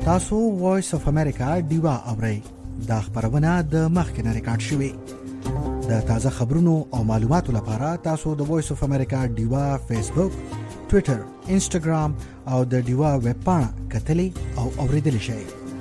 تاسو وایس اف امریکا دیوا اورئ دا خبرونه د مخکنه ریکارډ شوې د تازه خبرونو او معلوماتو لپاره تاسو د وایس اف امریکا دیوا فیسبوک ټوئیټر انسټاګرام او د دیوا ویب پاڼه کتلې او اوریدل شئ.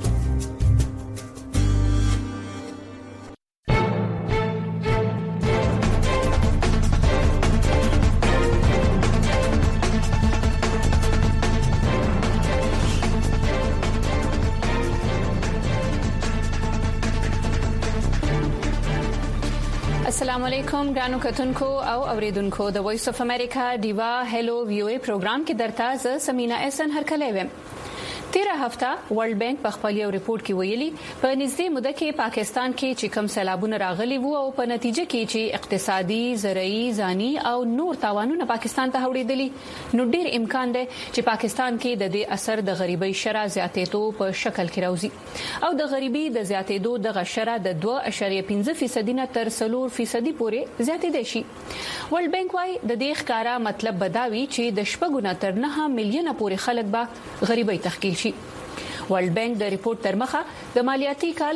السلام علیکم ګرانو کتونکو او اوریدونکو د وایس اف امریکا دیوا هلو ویو ای پروګرام کې درته ز سمینا احسان هرکلی ویم. 13 هفته ورلد بانک په خپل یو ریپورت کې ویلي په نږدې موده کې پاکستان کې چې کم سیلابونه راغلي وو او په نتیجه کې چې اقتصادي، زرعي، ځاني او نور تاوانونه پاکستان ته وړېدلي نو ډیر امکان دی چې پاکستان کې د دې اثر د غریبۍ شرح زیاتېدو په شکل کې راوځي او د غریبۍ د زیاتېدو د شرح د 2.5% نه تر 4% پورې زیاتېدای شي. ورلد بانک وايي د دې ښکارا مطلب بداوي چې د 9 میلیونه پورې خلک به غریبۍ تخکیل. ورلد بانک د ریپورت تر مخه د مالیاتي کال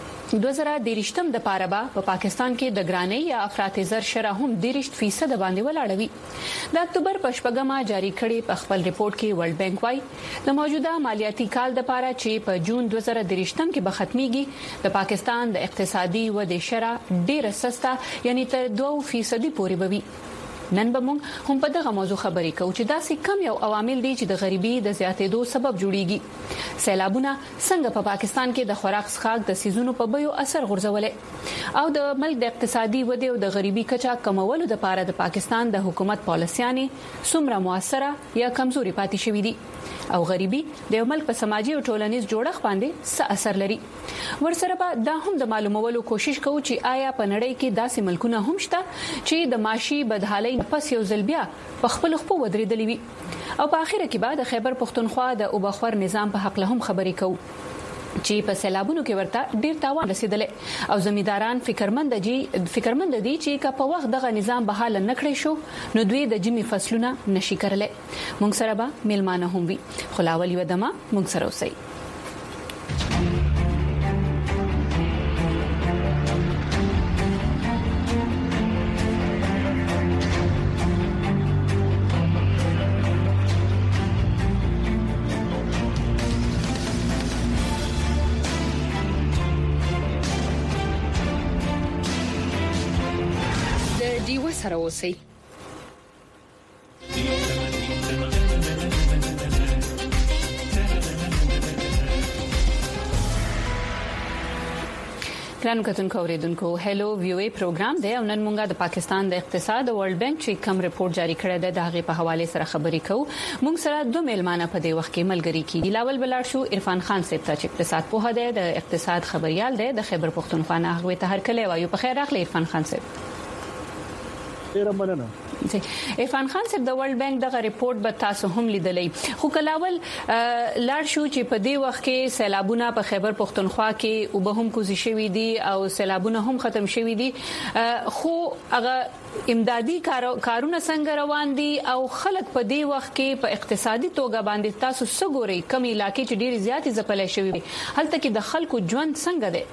2023 د پاره په پاکستان کې د ګرانۍ یا افراط زر شرح هم 30% باندې ولاړوي. د اکتوبر په شپږمه جاری کړي په خپل ریپورت کې ورلد بانک وايي د موجوده مالیاتي کال د پاره چې په جون 2023 کې به ختميږي د پاکستان د اقتصادي ودې شرح ډیره سسته یعنی تر 2% پورې بوي. نن به موږ هم په دغه موضوع خبرې کوو چې داسې کم یو عوامل دي چې د غریبۍ د زیاتېدو سبب جوړیږي. سیلابونه څنګه په پاکستان کې د خوراک څښاک د سيزونو په بیو اثر غورځولې او د ملک د اقتصادي ودې او د غریبۍ کچا کمولو لپاره د پاکستان د حکومت پالیسیانې څومره موثره یا کمزوري پاتې شوې دي او غریبۍ د یو ملک په سماجی او ټولنیز جوړښت باندې څه اثر لري. ورسره به دا هم د معلومولو کوشش کوو چې آیا په نړۍ کې داسې ملکونه هم شته چې د معاشي بدحالۍ پس یو ځل بیا په خپل خپل ودرېدلې وي او په اخر کې بعد خیبر پختونخوا د اوبخور نظام په حق له هم خبرې کوو چې په سیلابونو کې ورته ډیر تاوان رسیدلې او زمینداران فکرمند دي چې که په وخت دغه نظام بحال نه کړی شو نو دوی د جمی فصلونه نشي کړلې. موږ سره به میلمانه هم وي خلاول یو دمه موږ سره اوسئ. سره اوسئ. ګرانو کتونکو اوریدونکو هلو ویو ای پروګرام دی او نن مونږه د پاکستان د اقتصاد او ورلد بانک چې کوم ریپورت جاری کړی دی دغه په حواله سره خبرې کوو. مونږ سره دوه میلمانه په دې وخت کې ملګری کیږي. لاول بلار شو عرفان خان صاحب ته چې اقتصاد په هده د اقتصاد خبريال دی د خیبر پختونخوا نه هغه ته هر کله وایو. په خیر راغلی عرفان خان صاحب. ډیره مننه. عرفان خان صاحب د ورلد بانک دغه ریپورت به تاسو هم لیدلې خو کلاول لار شو چې په دې وخت کې سیلابونه په خیبر پختونخوا کې او به هم کوزي شوي دي او سیلابونه هم ختم شوي دي خو هغه امدادي کارونه څنګه روان دي او خلک په دې وخت کې په اقتصادي توګه باندې تاسو څه ګوري کمی علاقې چې ډېر زیاتې ځپلې شوي هلته کې د خلکو ژوند څنګه دی؟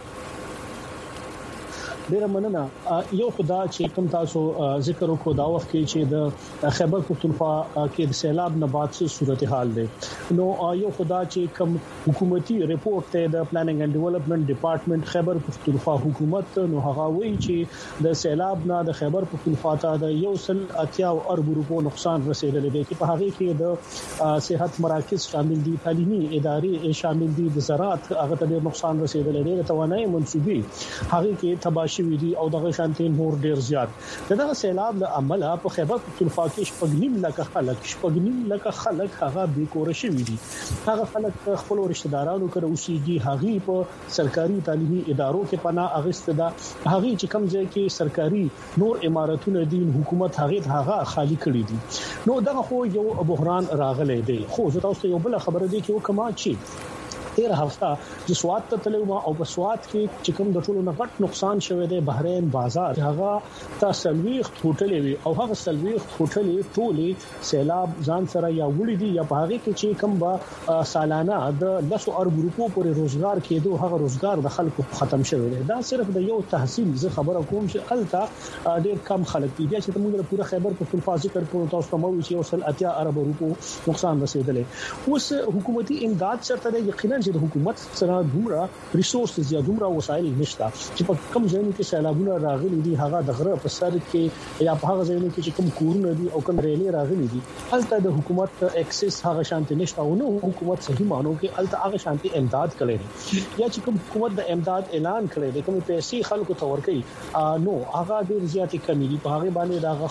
ډیره مننه. یو خدا چې کوم تاسو ذکر وکړو دا وخت کې چې د خیبر پختونخوا کې د سیلاب نه بعد څه صورتحال دی نو یو خدا چې کوم حکومتي ریپورت ته د پلانینګ اینڈ ډیولپمنٹ ډپارټمنټ خیبر پختونخوا حکومت نو هغه وایي چې د سیلاب نه د خیبر پختونخوا ته د 180 ارب روپو نقصان رسیدلی دی چې په هغه کې د صحت مراکز شامل دي، تعلیمي ادارې شامل دي، د زراعت هغه ته نقصان رسیدلی دی، د توانایي منسوبي هغه کې تباهي وی او دغه شانتي نور ډیر زیات. دغه سیلاب له عمله په خیبر پختونخوا کې شپږنیم لک خلک هغه بیکور شوي دي. هغه خلک خپل رشتہ دارانو کړه اوسېږي، هغه په سرکاري تعلیمي ادارو کې پناه اغسته ده، هغه چې کوم ځای کې سرکاري نور عمارتونه دي حکومت هغه خالی کړی دي. نو دغه خو یو بحران راغلی دی. خو زه تاسو یو بل خبره دی چې وکما چې 13 هفته د سواد ته تلو او په سواد کې چې کوم د ټولو نه غټ نقصان شوه د بحرین بازار هغه تاسلويخ هوټلې وي او هغه سلويخ هوټلې ټولې سیلاب ځان سره یا وړي دي یا باغې کې چې کوم با سالانه د 10 ارب روپو پورې روزګار کېدو هغه روزګار د خلکو ختم شوی دی دا صرف د یو تحصیل زه خبره کوم چې الته ډېر کم خلک دي چې موږ پوره خیبر پختونخوا ذکر کوو تاسو ته مو چې وصل 80 ارب روپو نقصان رسیدلې اوس حکومتي امداد شرط دی یقینا چې د حکومت سره دومره ریسورسز یا دومره وسایل نشته چې په کم ځایونو کې سیلابونه راغلي دي هغه د غره په سر کې یا په هغه ځایونو کې چې کوم کورونه دي او کوم ریلې راغلي دي الته د حکومت اکسس هغه شانتي نشته او نو حکومت صحیح مانو کې الته هغه شانتي امداد کړي یا چې کوم حکومت د امداد اعلان کړي د کوم پیسې خلکو ته ورکړي نو هغه ډېر زیاتې کمی دي په هغه باندې د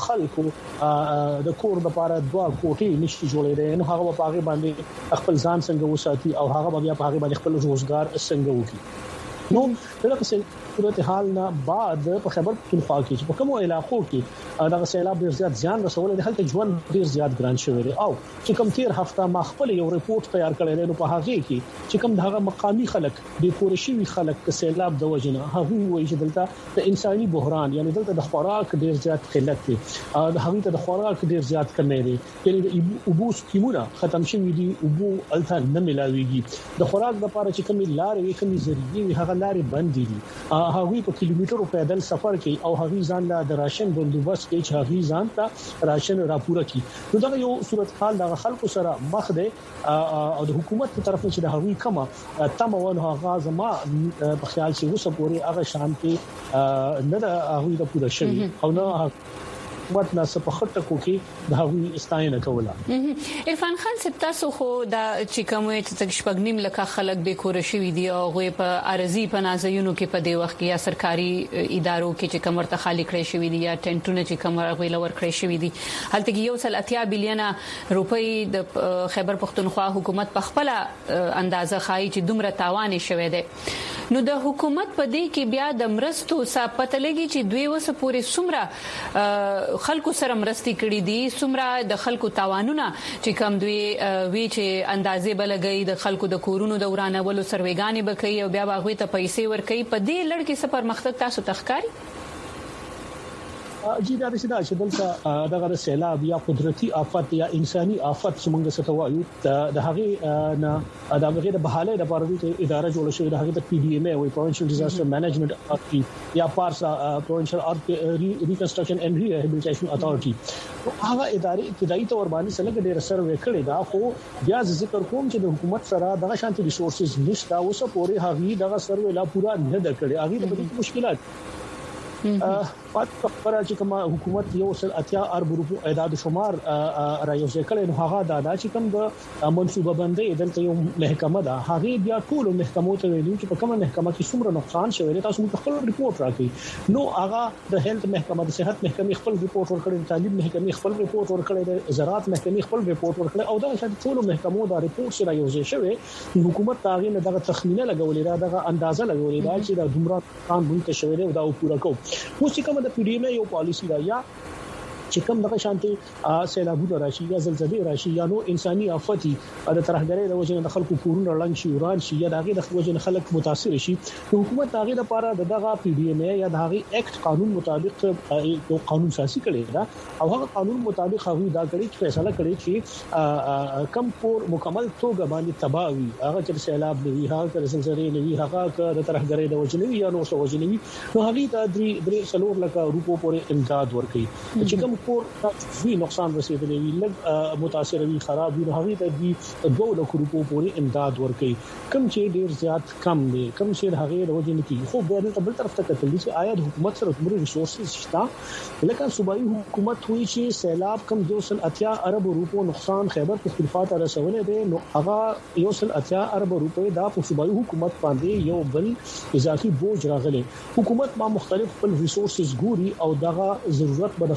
خلکو د کور لپاره 2 کوټې نشي جوړېدل نو هغه په هغه باندې خپل ځان څنګه وساتي او هغه بیا په هغه باندې خپل روزګار څنګه وکړي نو دغه صورت حال نه بعد په خیبر پختونخوا کې چې په کومو علاقو کې دغه سیلاب ډیر زیات ځان رسول دي هلته ژوند ډیر زیات ګران شوی دی او چې کوم 13 هفته ما خپل یو ریپورت تیار کړی دی نو په هغه کې چې کوم دغه مقامی خلک د کورشي خلک د سیلاب د وجنه هغه وایي چې دلته د انساني بحران یعنی دلته د خوراک ډیر زیات قلت دی د هغه ته د خوراک ډیر زیات کمی دی یعنی د اوبو سکیمونه ختم شوي دي اوبو الته نه ملاويږي د خوراک لپاره چې کوم لارې وي کوم ذریعہ هغه لارې بند دي هغه په کیلومترو پیدل سفر کوي او هغه ځان له د راشن بندوبست کوي چې هغه ځان ته راشن راپوره کوي نو دا یو صورت حال د خلکو سره مخ دی او د حکومت په طرف چې د هغه کمه تمونه هغه زما په خیال چې وسه پوری هغه شانتي نه د هغه د پوره شوی او نه حکومت نه په خټه کوي د هغه استاینه کوله عرفان خان سپتاسو خو دا چې کوم چې شپږنیم لکه خلک به کور شوی دی او غوي په ارزي پنازيونو کې په دی وخت کې یا سرکاري ادارو کې چې کوم ورته خالی کړی شوی دی یا ټنټونه چې کوم غوي لور کړی شوی دی هلته کې یو سل 80 بلین روپۍ د خیبر پختونخوا حکومت په خپل اندازه خای چې دومره تاوان شوی دی نو د حکومت په دې کې بیا د مرستو صاحب لګي چې دوی وسه پورې سمره خلکو سره مرستي کړې دي سمره د خلکو تاوانونه چې کم دوی وی چې اندازې بلګي د خلکو د کورونو د ورانولو سروېګانی بکې او بیا باغوي ته پیسې ورکې په دې لړ کې سفر مختص تاسو تخکاری جی دا چې دلته دغه سیلاب یا قدرتي آفت یا انساني آفت څنګه ستوایو د هغه نه د هغه د بحاله د پاره اداره جوړ شوې د هغه د پی ډی ایم ای وی پروینشل ډیزاستر مینجمنت اتھارټي یا پارسا پروینشل ریکنسټرکشن اینڈ ریهابیلیټیشن اتھارټي هغه ادارې ابتدایي تور باندې سره ډېر سروې کړي دا خو بیا ذکر کوم چې د حکومت سره دغه شانتي ریسورسز نشته اوسه پورې هغه دغه سروې لا پورا نه د کړي هغه د مشکلات پاتې چې کوم حکومت یو سل 80 ارب روپو اعداد شمار رايو ځکه نو هغه دا چې کوم د منصوبه بندۍ دلته یو محکمه ده هغه بیا ټول محکمو ته ویلي چې په کومه محکمه کې څومره نقصان شوی دی تاسو موږ خپل ریپورت راکړئ نو هغه د هیلث محکمه د صحت محکمې خپل ریپورت ورکړي د تعلیم محکمې خپل ریپورت ورکړي د زراعت محکمې خپل ریپورت ورکړي او دا چې ټول محکمو دا ریپورت سره یو ځای شوی حکومت تاغي نه دغه تخمینه لګولې دا دغه اندازه لګولې دا چې د دومره کار مونږ شوی دی دا پوره کوو اوس کوم د پی ډی ایم یو پالیسی دا یا چې کوم دغه شانتي سیلابونه راشي یا زلزلې راشي یا نو انساني آفتي د ترهګرۍ د وجه نه خلکو کورونه لنګ شي وران شي یا دغه د وجه نه خلک متاثر شي حکومت هغه لپاره دغه پی ډی ایم یا دغه اکټ قانون مطابق یو قانون سازي کړي دا او هغه قانون مطابق هغه دا کړی چې فیصله کړی چې کم پور مکمل توګه باندې تباوي هغه چې سیلاب دی هغه چې زلزلې دی هغه د ترهګرۍ د وجه نه یا نو څه وجه نه نو هغه د 3 لک روپو پورې امداد ورکړي چې کوم کور وی نقصان رسیدلی وی لږ متاثر وی خراب وی هغه ته دی 2 لک روپو پورې امداد ورکړي کم چې ډیر زیات کم دی کم چې هغه د وجه نه کی خو به د بل طرف ته کتل چې آیا حکومت سره کوم ریسورسز شته لکه صوبایي حکومت وی چې سیلاب کم 280 ارب روپو نقصان خیبر پختونخوا ته رسولې دی نو هغه 180 ارب روپو دا په صوبایي حکومت باندې یو بل اضافي بوج راغلی حکومت ما مختلف خپل ریسورسز ګوري او دغه ضرورت به خلکو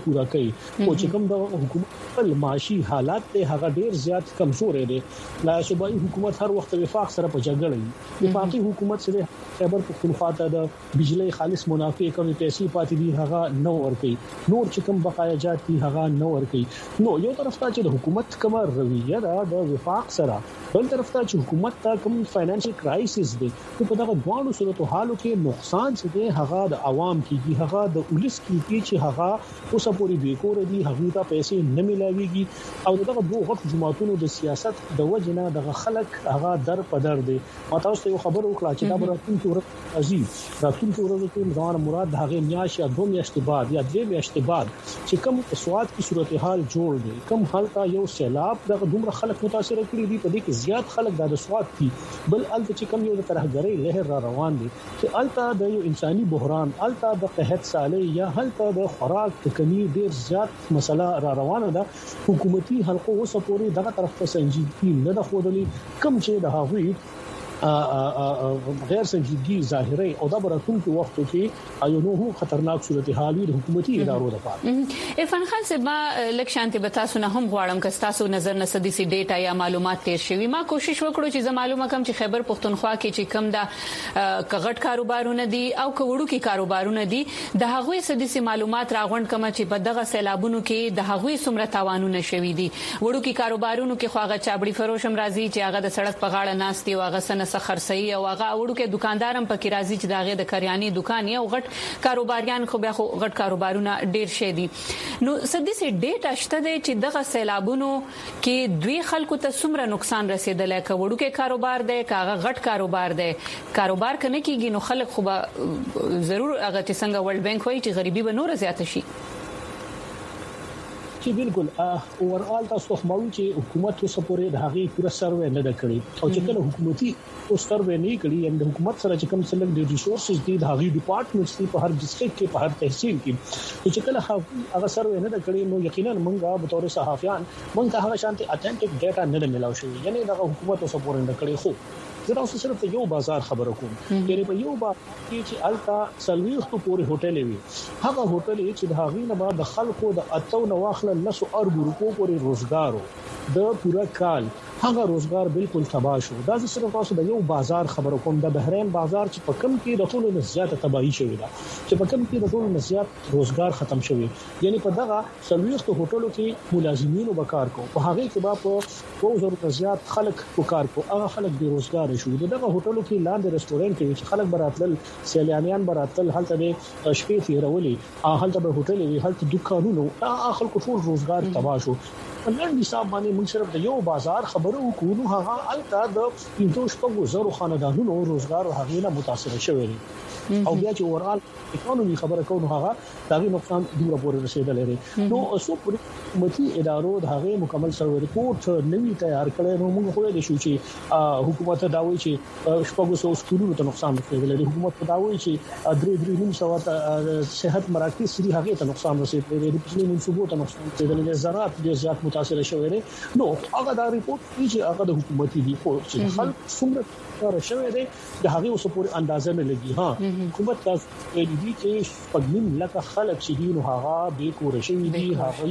پورا کوي او چې کوم د حکومت معاشي حالات ته هغه ډیر زیات کمزور دي. لا صوبایي حکومت هر وخت وفاق سره په جګړه وي. وفاقي حکومت سره خیبر پختونخوا ته د بجلی خالص منافع کوي پیسې پاتې دي هغه نو ور کوي. نور چې کوم بقایاجات دي هغه نو ور کوي. نو یو طرف ته چې د حکومت کوم رویه ده د وفاق سره، بل طرف ته چې حکومت ته کوم فاینانشل کرایسس دي په دغه دوه صورتو حالو کې نقصان چې دی هغه د عوام کېږي، هغه د پولیس کېږي چې هغه اوسه پوری بیکور دي، هغه ته پیسې نه ملاويږي او دغه دوه غټ جماعتونو د سیاست د وجنه دغه خلک هغه در په در دي. ما تاسو ته خبر وکړه چې دا راتلونکي ورځ عزیز راتلونکي ورځ کې ځوان مراد هغه میاشت یا 2 میاشتې بعد یا 3 میاشتې بعد چې کوم سواد کی صورتحال جوړ دي، کوم حالت یو سیلاب دغه دومره خلک متاثر کړي دي په دې کې زیات خلک د سواد دي، بل الته چې کوم یو د ترهګری لهر را روان دي چې الته د یو انساني بحران، الته د قحط سالي یا الته د خوراک د کمی ډیر زیات مسله را روانه ده. حکومتي حلقو اوسه پورې دغه طرف ته سنجیدګي نه ده خودلی، کم چې د هغوی غیر سنجیدګي ظاهري او د براتونکو وخت کې ایونو خطرناک صورتحال د حکومتي ادارو لپاره. عرفان خان صاحب لک شانتي به تاسو نه هم غواړم که تاسو نظر نه سدي سي ډیټا یا معلومات تیر شوي. ما کوشش وکړو چې زه معلومه کم چې خیبر پختونخوا کې چې کم دا کغټ کاروبارونه دي او کوړو کې کاروبارونه دي د هغوی سدي سي معلومات راغونډ کما چې په دغه سیلابونو کې د هغوی څومره تاوانونه شوي دي. وړو کې کاروبارونو کې خواغه چابړي فروشم راځي چې هغه د سړک په غاړه ناستي او هغه سن خرڅي او هغه وړو کې دکاندارم پکې راځي چې داغه د کریاني دکان یو غټ کاروباریان خو بیا خو غټ کاروبارونه ډیر شي دي. نو سدي سي ډیټا شته دی چې دغه سیلابونو کې دوی خلکو ته څومره نقصان رسیدلی، که وړو کې کاروبار دی کاغه غټ کاروبار دی، کاروبار کنه کیږي نو خلک خو ضرور هغه چې څنګه ورلد بانک وایي چې غریبي به نور زیات شي. چې بالکل اورال تاسو خو مو چې حکومت اوسه پورې د هغه پوره سروې نه ده کړې او چې کله حکومتي او سروې نه کړي د حکومت سره چې کوم څلګ د ریسورسز دي د هغه ډپارټمنټس په هر ډیسټریکټ کې په هر تحصیل کې چې کله هغه سروې نه ده کړې نو یقینا موږ به تور صحافیان موږ هغه شانتي اتنټیک ډیټا نه ملاو شي، یعنی د حکومت اوسه پورې نه کړي. خو زه تاسو صرف یو بازار خبرو کوم، یعنی په یو بازار کې چې التا سلويختو پورې هوټل وي، هغه هوټل چې د هغې نه بعد د خلکو د اتو نو واخل لسو اربو روپو پورې روزګارو د پورا کال هغه روزګار بالکل تباہ شو. دا صرف تاسو د یو بازار خبرو کوم، د بحرین بازار چې په کم کې د ټولو نه زیاته تباہي شوې ده، چې په کم کې د ټولو نه زیات روزګار ختم شوی، یعنی په دغه سلويختو هوټلو کې ملازمینو وکړ کو په هغه کې په 2000 زیات خلک وکړ کو، هغه خلک بے روزګار شو. دغه هوټلو کې لاندې رستورانت کې چې خلک براتل سیلانیان براتل هلته د شپې تیرولې، هلته به هوټل وی، هلته دکانونو، هغه خلکو ټول روزګار تباہ شو. نن حساب باندې موږ صرف د یو بازار خبرو کوو، هغه الته د 200,000 خاندانونو روزګار هغه نه متاثر شوی دی او بیا چې اورال اکونومي خبره کوو هغه دغه نقصان دوره پورې رسیدلی دی. نو اوسو پورې حکومتي ادارو د هغه مکمل سروې ریپورت نوی تیار کړي. نو موږ خو د شو چې حکومت دا وایي چې 500 سکولونو ته نقصان رسیدلی دی، حکومت دا وایي چې 3.9 ته صحت مراکز سری هغه ته نقصان رسیدلی دی، په دې منصوبو ته نقصان رسیدلی دی، زراعت ډیر زیات متاثر شوی دی. نو هغه دا ریپورت چې هغه د حکومتي دی خو چې خلک څومره شوی دی د هغه اوس پورې اندازه نه لګي. ها حکومت تاسو دې چې پګنیم لکه خلک چې دی نو هغه به کور شوی دی،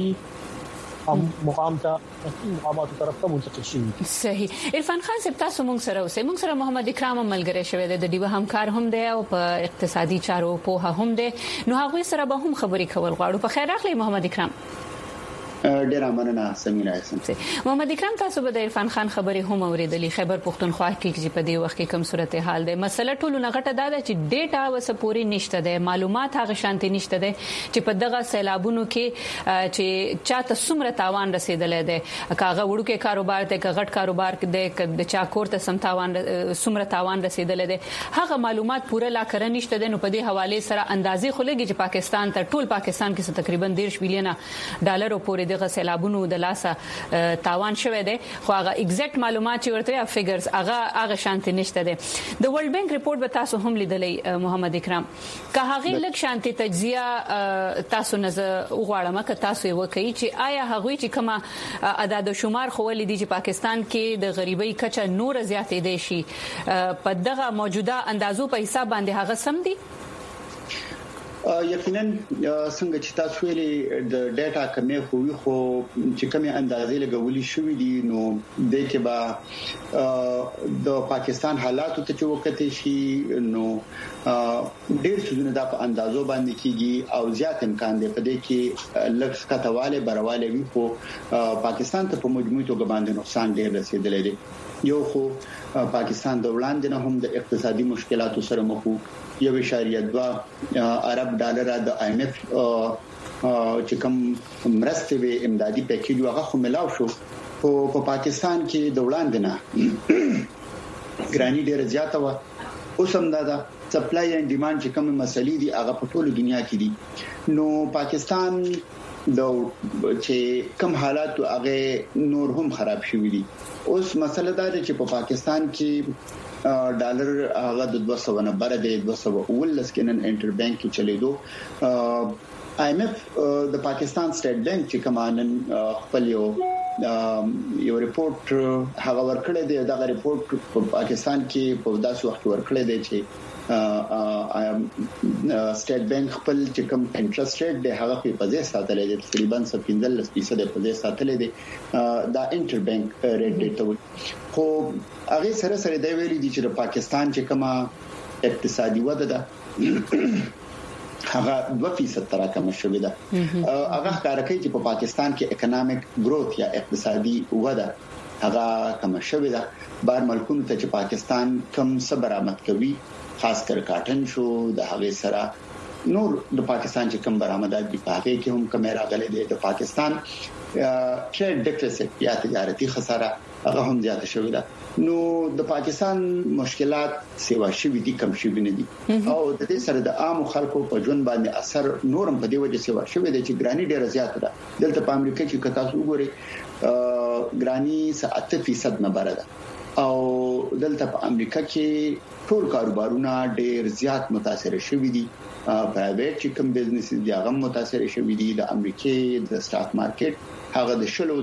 هغه مقام ته مقامات طرف ته منتقل شي. صحیح. عرفان خان صاحب تاسو موږ سره اوسئ، موږ سره محمد اکرام ملګری شوی دی، د ډیوه همکار هم دی او په اقتصادي چارو په هم دی، نو هغه سره به هم خبرې کول غواړو. په خیر راغلی محمد اکرام. ډیر مننه سمیرا اسم. محمد اکرام تاسو به د عرفان خان خبرې هم اوریدلې خیبر پختونخوا کې چې په دې وخت کې کوم صورتحال ده. مسله ټولو نغټه ده چې ډیټا وسپوري نشته ده، معلومات هغه شانتي نشته ده چې په دغه سیلابونو کې چې چاته څومره تاوان رسیدلې ده، کاغه وړو کې کاروبار ته غټ کاروبار کې د چا کور ته سم تاوان څومره تاوان رسیدلې ده، هغه معلومات پوره لا کړه نشته ده. نو په دې حواله سره اندازې خلګي چې پاکستان ته ټول پاکستان کې تقریبا 10 بلین ډالر پورې دغه سیلابونو د لاسه تاوان شوه دی، خو هغه ایگزیکټ معلومات چې ورته فګرز هغه شانتي نشته دی. د ورلد بانک ریپورت به تاسو هم لیدلې محمد اکرام، که هغه لک شانتي تجزیه تاسو نظر وغواړم که تاسو یې وکړي چې آیا هغه چې کومه عدد شمار خو ولې دي چې پاکستان کې د غریبۍ کچه نور زیاتې دي شي، په دغه موجوده اندازو په حساب باندې هغه سم دي؟ یقینا څنګه چې تاسو ویلي د ډیټا کمې خو چې کمې اندازې لګولې شوې دي نو د کې با د پاکستان حالاتو ته چې وکړې شي نو ډېر څه نه د اندازو باندې کیږي او زیات امکان دی په دې کې لږ کټواله برواله وي خو پاکستان ته په مجموعي توګه باندې نقصان ډېر رسیدلی دی یو خو پاکستان د وړاندې نه هم د اقتصادي مشکلاتو سره مخ وو 1.2 ارب ډالر د IMF چې کوم مرستې به امدادي پیکیج هغه خو ملاو شو په پاکستان کې د وړاندې نه ګرانی ډیره زیاته و اوس هم دا سپلای اند ډیماند چې کوم مسلې دي هغه په ټوله دنیا کې دي نو پاکستان چې کوم حالات هغه نور هم خراب شوي دي اوس مسله دا ده چې په پاکستان کې ډالر هغه د 290 د 219 کې نن انټر بانک کې چلیدو IMF د پاکستان سټیټ بانک چې کمانن خپل یو ریپورت هغه ورکړی دی دا ریپورت په پاکستان کې په داسې وخت ورکړی دی چې سټیټ بانک خپل چې کوم انټرست ریټ دی هغه په ځای ساتلې دی تقریبا 15% په ځای ساتلې دی دا انټر بانک ریټ دی ته خو هغه سره دی ویلي دي چې د پاکستان چې کومه اقتصادي وده ده هغه 2% تراکم شوې ده هغه کار کوي چې په پاکستان کې اکونومیک گروث یا اقتصادي وده هغه کم شوې ده بهر ملکونو ته چې پاکستان کم صبر آمد کوي خاص کر کاټن شو د هغه سره نور د پاکستان چې کم برآمدات دي په هغه کې هم کم راغلي دي د پاکستان ټریډ ډیفیسټ یا تجارتي خساره هغه هم زیاته شوې ده نو د پاکستان مشکلات سیوا شوې دي کم شوې نه دي او د دې سره د عام خلکو په ژوند باندې اثر نورم په دې وجه سیوا شوې ده چې ګرانی ډیره زیاته ده دلته په امریکا کې کتا وګوري ګرانی 8% نه بره ده او دلته په امریکا کې ټول کاروبارونه ډېر زیات متاثر شوي دي پرایویټ چې کوم بزنس دي هغه متاثر شوي دي د امریکای د سٹاک مارکیټ هغه د 15%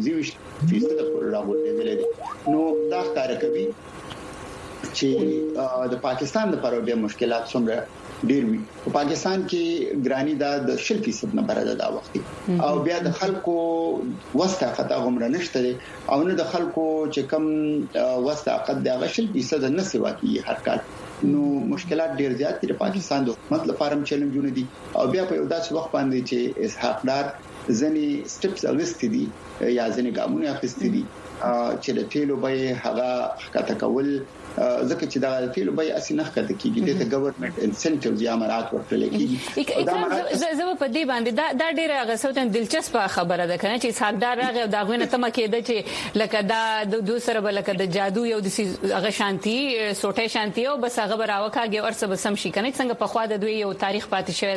پورې راغورځېدل دي نو دا ښکار کوي چې د پاکستان لپاره به مشکلات څومره ډېر وي په پاکستان کې ګرانی دا د 0% نه بره ده دا وخت او بیا د خلکو وسته خطا غمره نشته او نه د خلکو چې کم وسته عقد دا 0% نه سیوا کیږي هر کال نو مشکلات ډېر زیات دي د پاکستان د حکومت لپاره هم چیلنجونه دي او بیا په یو داسې وخت باندې چې اسحاق ډار ځنی سټپس اغستې دي یا ځنی ګامونه اخستې دي چې د تیلو به هغه حکایت کول ځکه چې دا تیلو به اسنه ښکته کیږي د ګورنمنت انسنټیوز یا امارات ورکړل کیږي زه په دې باندې دا ډیره غوښتنه دلچسپه خبره ده کنه چې ساګدار راغی دا غوښنه تم کېده چې لکه دا د سره بلکه د جادو یو د هغه شانتي سوټه شانتي او بس هغه راوکاږي او څه بسم شي کنه څنګه په خوا د دوی یو تاریخ پاتې شوی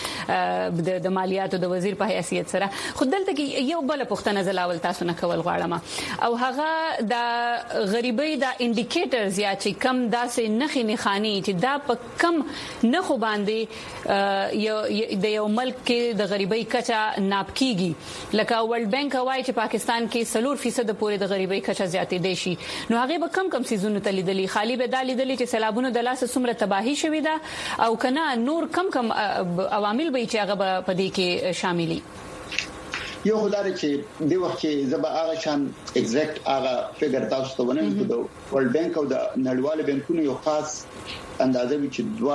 دی د مالیاتو د وزیر په حیثیت سره خود دلته کې یو بل پښتنه زلاول تاسو نه کول غواړم او هغه د غریبۍ د انډیکیټرز یا چې کم داسې نخي نخاني چې دا په کم نخو باندې د یو ملک کې د غریبۍ کچا ناپ کیږي لکه ورلد بانک وايي چې پاکستان کې 3% پورې د غریبۍ کچا زیاتې دي شي نو هغه به کم سيزونه تلیدلې خالی به دالیدلې چې سیلابونو د لاس سمره تباہي شوې ده او کنه نور کم عوامل به چې هغه په دې کې شاملي یو خدای چې د وخت کې زبا هغه شان ایگزیکټ هغه فګر تاسو ته ونه د ورلد بانک او د نړیوال بانکونو یو خاص اندازه وی چې $2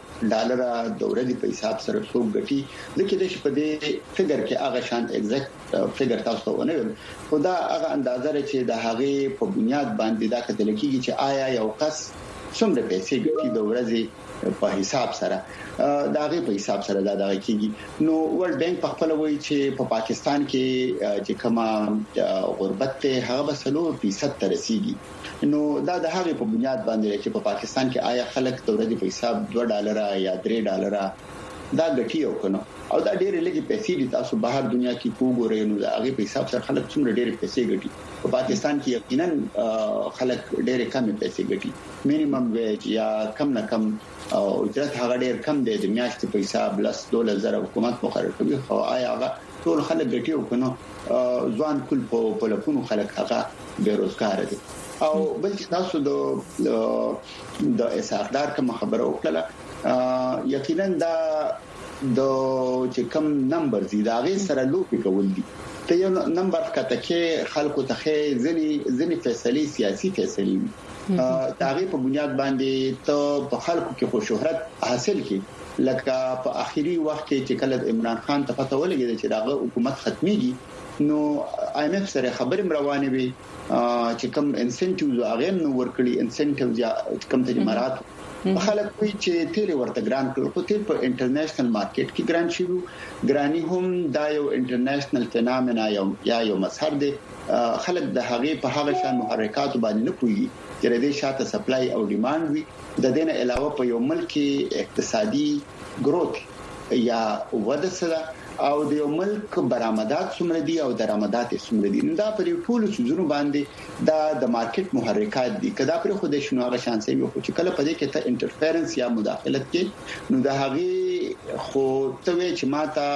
د ورځې په حساب سره څوک ګټي ځکه د شپې د فګر کې هغه شان ایگزیکټ فګر تاسو ته ونه خدا هغه اندازه چې د هغه په بنیاد باندې دا کتل کیږي چې آیا یو کس څومره پیسې ګټي د ورځې په حساب سره دا غي په حساب سره دا کیږي نو ورلد بانک په خپل وایي چې په پاکستان کې چې کما غربت ته هغه 3% ته رسیدي نو دا د هغه په بنیاد باندې چې په پاکستان کې آیا خلک د ورځې په حساب $2 یا $3 دا ګټي او کنه او دا ډېر لږی پیسې دي تاسو بهر دنیا کې وګورئ نو دا هغه په حساب سره خلک څومره ډېر پیسې ګټي په پاکستان کې یقینا خلک ډېر کم پیسې ګټي مینیمم ویج یا کم نه کم او اجرت هغه ډېر کم دی د میاشتې په حساب $10,000 حکومت مقرر کوي او آیا هغه ټول خلک ګټي او کنه ځوان کول په لکونو خلک هغه بیروزګار دي او بل تاسو د اسحاق ډار کوم خبره وکړه یقینا دا چې کم نمبر زی دا غي سره لوپی کول دي ته یو نمبر کته کې خلکو ته ځنی فیصله سیاسي فیصله دا غي په بنیاد باندې ته په خلکو کې خو شهرت حاصل کی لکه په اخیری وخت کې چې کله عمران خان ته پته ولګی چې داغه حکومت ختميږي نو IMF سره خبرې روانې وي چې کوم انسنټیوز هغه نو ورکړي انسنټیوز یا کوم تجمرات خلک کوي چې تیل ورته ګران کړو خو تیل په انټرنیشنل مارکیټ کې ګران شي ګرانی هم دا یو انټرنیشنل فینامنا یو مسحر دی خلک د هغه په هغه شان محرکات باندې نه کوي چې د دې شاته سپلای او ډیماند وي د دې نه علاوه په یو ملک کې اقتصادي گروث یا وده سره او د یو ملک برآمدات څومره دي او درآمدات څومره دي دا پر ټول سوزونو باندې دا د مارکیټ محرکات دي کدا پر خو د شنو هغه شان سي خو چې کله په دې کې ته انټرفیرنس یا مداخلت کې نو دا هغه خو ته چې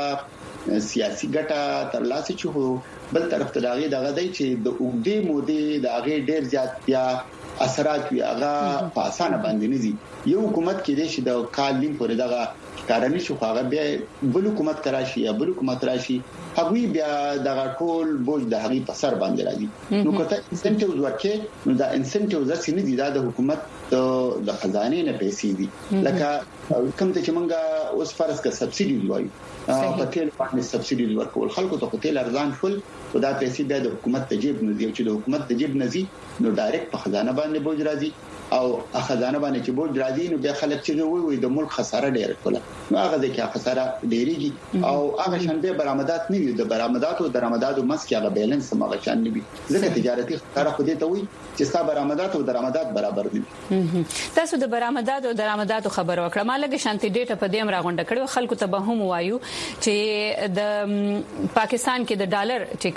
ماته سیاسي ګټه ترلاسه چي هو بل طرف ته داغه دغه دی چې د اوګدې مودې داغه ډیر زیات یا اثرات وی هغه په اسانه باندې نه دي یو حکومت کې دي چې د کالین پر دغه کارني شو هغه بیا بل حکومت کراشي یا بل حکومت راشي هغه بیا دغه ټول بوج د هغه په سر باندې راځي نو کته انسنټیوز ورکې نو دا انسنټیوز ځکه دي د حکومت د خزانه نه پیسې دي لکه کوم ته چې مونږه اوس فرض کا سبسيډي وایي په تیل باندې سبسيډي ورکول خلکو ته تیل ارزان شول خو دا پیسې بیا د حکومت ته جیب نه دی چې د حکومت ته جیب نه زی نو ډایرکټ په خزانه باندې بوج راځي او خزانه باندې چې بوج راځي نو بیا خلک چې وي د ملک خساره ډیر کوله نو هغه د کې خساره ډیریږي او هغه شان به برآمدات نه وي د برآمدات او درآمداتو مس کې هغه بیلانس هغه شان نه وي ځکه تجارتي خساره خو دې ته وي چې ستا برآمدات او درآمدات برابر دي تاسو د برآمدات او درآمداتو خبر وکړه مالګه شانتي ډیټا په دې امر غونډه کړو خلکو ته به هم وایو چې د پاکستان کې د ډالر چې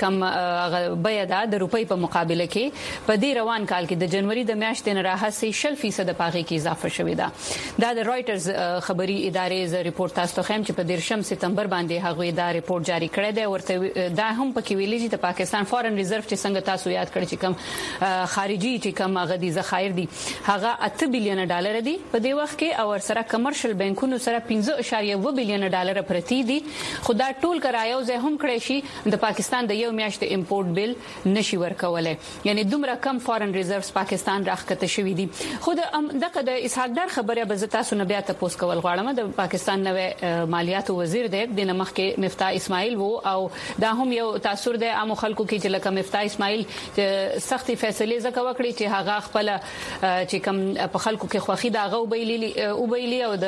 کم بیه ده د روپۍ په مقابله کې په دې روان کال کې د جنوري د میاشتې نه راهسي 60% پاغي کې اضافه شوې ده دا د رائټرز خبري ادارې ز ریپورت تاسو ته هم چې په 10 سپتمبر باندې هغه دا ریپورت جاری کړی دی ورته دا هم پکې ویلي چې د پاکستان فورن ریزرو چې څنګه تاسو یاد کړی چې کم خارجي چې کم غدي ذخایر دي هغه 8 بلین ډالر دي په دې وخت کې او سره کمرشل بانکونو سره 15.1 بلین ډالر پرتی دي خدا ټول کرایو زه هم کړی شي د پاکستان د یو میاشت امپورټ بل نشي ورکولای یعنی دومره کم فورن ریزروز پاکستان راخته شوی دي خود دغه د اسحاق در خبره به تاسو نه بیا تاسو کول غواړم د پاکستان نوې مالیات وزیر دی د نمخ کې مفتاح اسماعیل وو او دا هم یو تاثیر دی عام خلکو کې چې لکه مفتاح اسماعیل سختي فیصله زکه وکړي چې هغه خپل چې کم په خلکو کې خوخي دا غو بیلی او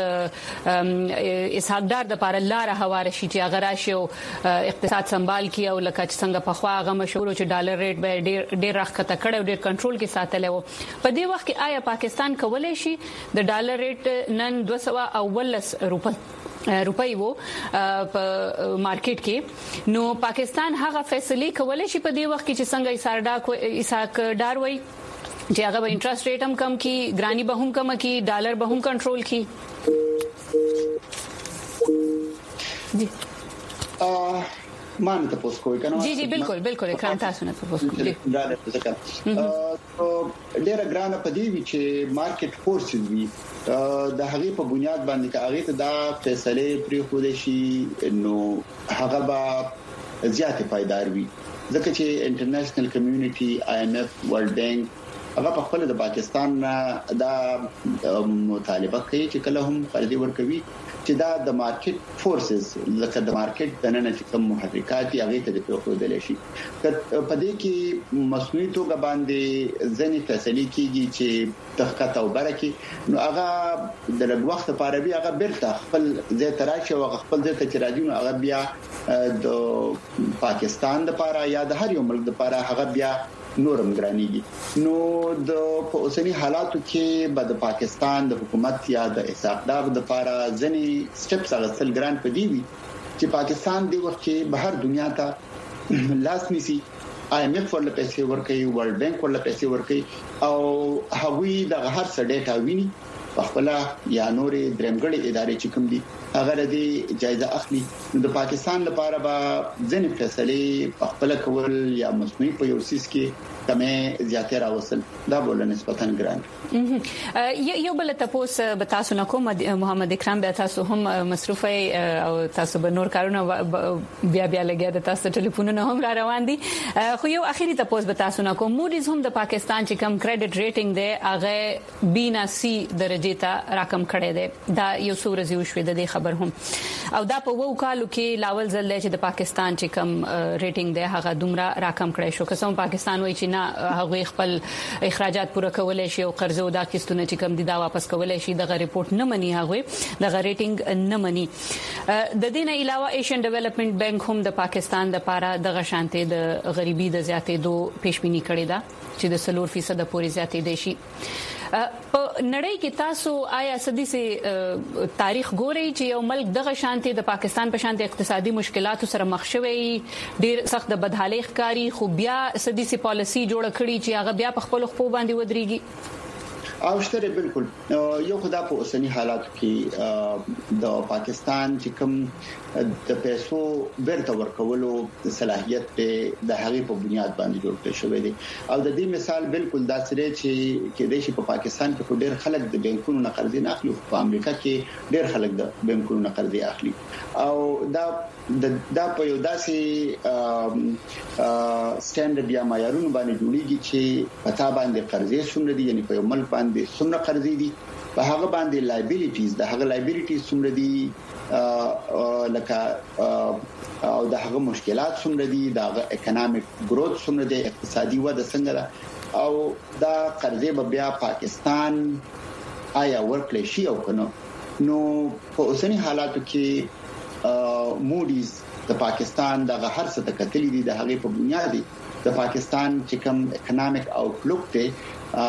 د اسحاق در د لپاره لار هواره شي چې هغه راشي او اقتصاد سنبال کی او لکه څنګه په خوا هغه مشهور چې ډالر ریټ به ډیر راخته کړو ډیر کنټرول کې ساتل وو په دې وخت کې آیا پاکستان کولای شي د ډالر ریټ نن 219 روپۍ وو په مارکیټ کې نو پاکستان هغه فیصله کولای شي په دې وخت کې چې څنګه اسحاق ډار وای چې هغه به انټرست ریټ هم کم کی ګرانی به هم کم کی ډالر به هم کنټرول کی جی مان ته پوس کوی کنه جی بالکل اکرام تاسو نه پوس کوی دا څه ډیره ګرانه پدې وی چې مارکیټ فورسز وی د هغه په بنیاد باندې که هغه ته دا فیصله پری خو دي شي نو هغه به زیات پایدار وي ځکه چې انټرنیشنل کمیونټي IMF ورلد بانک هغه په خپل د پاکستان دا مطالبه کوي چې کله هم قرضې ورکوي چې دا د مارکیټ فورسز لکه د مارکیټ د نن چې کوم محرکات هغه ته د پروخودل شي په دې کې مصنوعي توګه باندې ځنې فیصله کیږي چې تحقیق او برکه نو هغه د لږ وخت لپاره بیا هغه بیرته خپل ځای تراشي او خپل ځای ته راځي نو هغه بیا د پاکستان لپاره یا د هر یو ملک لپاره هغه بیا نورم ګرانیږي نو د په اوسنی حالاتو کې به د پاکستان د حکومت یا د اسحاق د لپاره ځنې سټپس غوښتل ګران پدې وي چې پاکستان د وخت کې بهر دنیا ته لاس نیسي IMF ورله پیسې ورکوي ورلد بانک ورله پیسې ورکوي او هغوی د هر څه ډیټا ویني په خپل یا نورې درمګړې ادارې چې کوم دي هغه د جایزه اخلي. د پاکستان لپاره به ځنې فیصله خپل کول یا مصنوعي په یو سیس کې کمه زیاتره راوصل دا بوله نسبتاً ګران. یو بل تاسو به تاسو نه کوم محمد اکرام به تاسو هم مصروفه او تاسو به نور کارونه بیا لګیا د تاسو ټلیفونونه هم را روان دي خو یو اخیری تاسو به تاسو نه کوم موډیز هم د پاکستان چې کم کریډټ ریټینګ دی هغه بینا سی درجه ته راکم کړی دی دا یو څو ورځې وشوي د خبر هم او دا په وو کالو کې لاول ځل چې د پاکستان چې کم ریټینګ دی هغه دومره راکم کړی شو قسم پاکستان وایي چې هغه خپل اخراجات پوره کولای شي او قرض او دا کیستونه چې کم دي دا واپس کولای شي دغه ریپورت نه مني هغه دغه ریټینګ نه مني. د دې نه علاوه ایشین ډیولپمنٹ بانک هم د پاکستان د لپاره د غشانته د غریبي د زیاتېدو پیشبینی کړې ده چې د 4% پورې زیاتېدې شي. په نړۍ کې تاسو آیا سدي سي تاریخ ګوري چې یو ملک دغه شانتي د پاکستان په شانتي اقتصادي مشکلاتو سره مخ شوی ډیر سخت د بدحالي ښکاری خو بیا سدي سي پالیسي جوړ کړي چې هغه بیا په خپل خپل باندې ودرېږي؟ او شته بالکل یو خدا په اوسنی حالاتو کې د پاکستان چې کوم د پیسو بیرته ورکولو صلاحیت د هغې په بنیاد باندې جوړ شوی دی او د دې مثال بالکل دا سره چې د شي په پاکستان کې ډېر خلک د بانکونو نه قرضې نه اخلي په امریکا کې ډېر خلک د بانکونو نه قرضې اخلي او دا په یو داسې سټانډرډ یا معیارونو باندې جوړیږي چې پتا باندې قرضې څومره دي یعنی په یو ملک باندې څومره قرضې دي په هغه باندې لایبیلیټیز د هغه لایبیلیټیز څومره دي لکه او د هغه مشکلات څومره دي د اکونومیک گروث څومره دي اقتصادي وده څنګه ده او دا قرضې بیا پاکستان آیا ورکړي شي او کنه. نو په اوسنی حالاتو کې موډیز د پاکستان د هر څه تکتلې دي د هغې په بنیاد د پاکستان چې کوم اکونومیک اوټلوک ته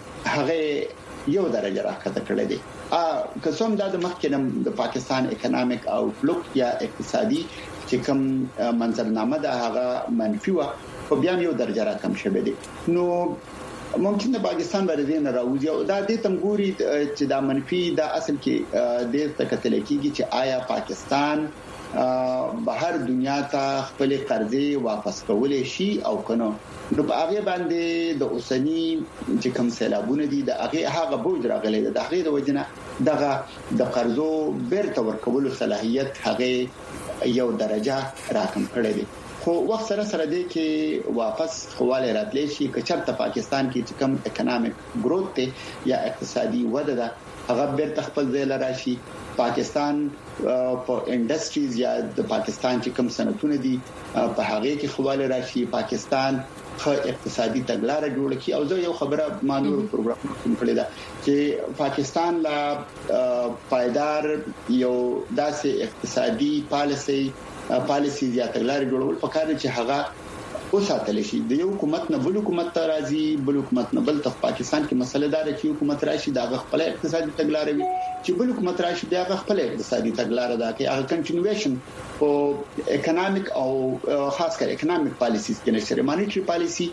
هغه یو درجه راکته کړې دي که څوم د مخکې د پاکستان اکونومیک اوټلوک یا اقتصادي چې کوم منظرنامه د هغه منفي و په بیا یو درجه راکم شوه دي. نو ممکن د پاکستان باندې نه راوځي او دا د تمګوري چې دا منفي د اصل کې د تکتل کېږي چې آیا پاکستان بهر دنیا ته خپل قرضې واپس کولای شي او کنه. نو په هغه باندې د اوسنی چې کوم سیلابونه دي د هغه بوج راغلي د هغه د وجنه دغه د قرضو بیرته ورکولو صلاحیت هغه یو درجه راکم کړی دی خو وخت سره سره دی کې واپس خواله راتلی شي که چېرته پاکستان کې چې کوم اکونومیک گروث ته یا اقتصادي وده ده هغه بیرته خپل ځای لراشي. پاکستان په انډستریز یا د پاکستان چې کوم صنعتونه دي په هغه کې خواله راشي پاکستان خو اقتصادي تګلارې جوړ کړي او زه یو خبره مانور پروګرام کړی دا چې پاکستان لا پایدار یو داسې اقتصادي پالیسی یا تګلارې جوړول پکاره چې هغه وساتل شي د یو حکومت نه بل حکومت ته راځي بل حکومت نه بل ته پاکستان کې مسله دا ده چې حکومت راشي دا خپل اقتصادي تګلارې وي چې بل حکومت راشي دا خپل اقتصادي تګلارې ده کې هغه کنټینیویشن او اکونومیک او خاص کر اکونومیک پالیسیز کې نشره مانیټری پالیسی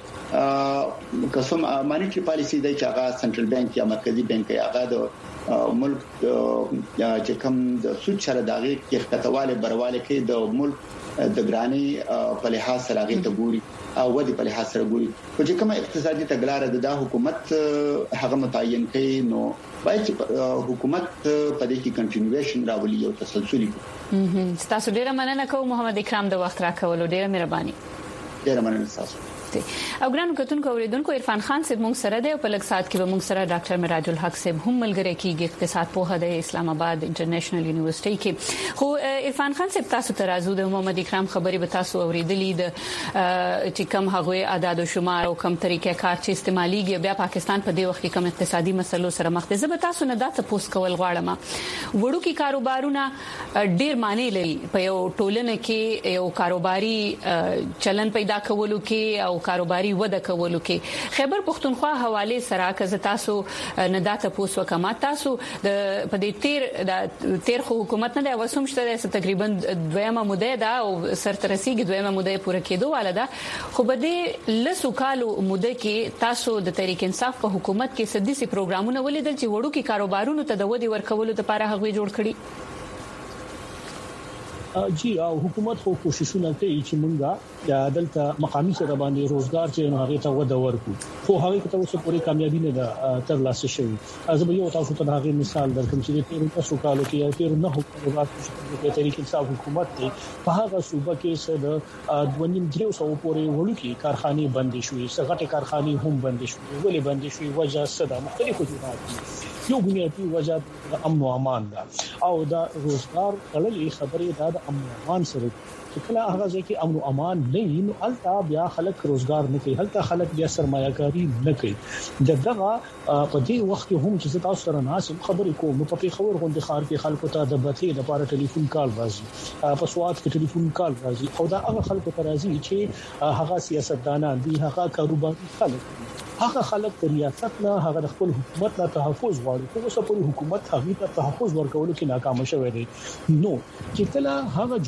قسم مانیټری پالیسی د چې هغه سنټرل بانک یا مرکزی بانک یا هغه د ملک چې کوم د سود سره دغه کې خطواله برواله کې د ملک د ګرانی په لحاظ سره غي ته ګوري او ودی په لحاظ سره ګوري خو چې کومه اقتصادي تګلارې د حکومت هغه متعین کړي نو باید حکومت په دې کې کنټینیویشن راولي او تسلسل وي. تاسو ډیره مننه کوم محمد اکرام د وخت راکولو ډیره مهرباني. ډیره مننه تاسو. او ګرانو کتونکو اوریدونکو عرفان خان صاحب موږ سره دی او په لږ سات کې به موږ سره ډاکټر معراج الحق صاحب هم ملګری کیږي اقتصاد پوهه د اسلام آباد انټرنیشنل یونیورسيټي کې. خو عرفان خان صاحب تاسو ته راځو د محمد اکرام خبرې به تاسو اوریدلې د چې کم هغه اعداد او شمار او کم طریقې کار چې استعماليږي بیا پاکستان په دې وخت کې کم اقتصادي مسلو سره مخ دي. زه به تاسو نه دا تاسو کول غواړم وړوکی کاروبارونه ډیر معنی لري په یو ټولنه کې یو کاروباري چلن پیدا کولو کې او کاروباري وده کولو کې خیبر پختونخوا حواله سره که تاسو نه دا تاسو کما تاسو د په دې تیر حکومت نه د وسومشته تقریبا دویمه موده دا او سرترسیږي دویمه موده پوره کېدو والا دا خو به دې لسو کالو موده کې تاسو د تحریک انصاف په حکومت کې سدي سي پروګرامونه ولیدل چې وړو کې کاروبارونو ته د ودی ورکولو لپاره هغه جوړ کړي. جی او حکومت خو کوششونه کوي چې مونږه د دلته مقامي سره باندې روزګار چې هغه ته وده ورکو خو هغه ته اوسه پوری کامیابی نه ده ترلاسه شوی. ازبه یو تاسو ته هغه مثال درکوم چې تیر تاسو کالو کې یو تیر نه حکومت په طریقې حساب حکومت دی په هغه صوبه کې څه د 2.3 پورې وړوکی کارخانه بندې شوې، څنګه کارخانه هم بندې شوې، ولې بندې شوې وجه څه ده؟ مختلف وجوهات دي. یو بنیادی وجه د امن او امان ده او دا روزګار کله خبرې د امن او امان سره چې کله هغه ځکه امن او امان نه وي نو التا بیا خلک روزګار نه کوي، التا خلک بیا سرمایه‌کاري نه کوي. دغه په دې وخت کې هم چې تاسو سره ناسم خبرې کوم په پیښور غونډه خار کې خلکو ته د بتې لپاره ټلیفون کال راځي، په سواد کې ټلیفون کال راځي او دا هغه خلکو ته راځي چې هغه سیاستدانان دي، هغه کاروباري خلک دي، هغه خلک د ریاست نه هغه د خپل حکومت نه تحفظ غواړي، خو اوسه پوری حکومت هغه ته تحفظ ورکول کې ناکام شوی دی. نو چې کله هغه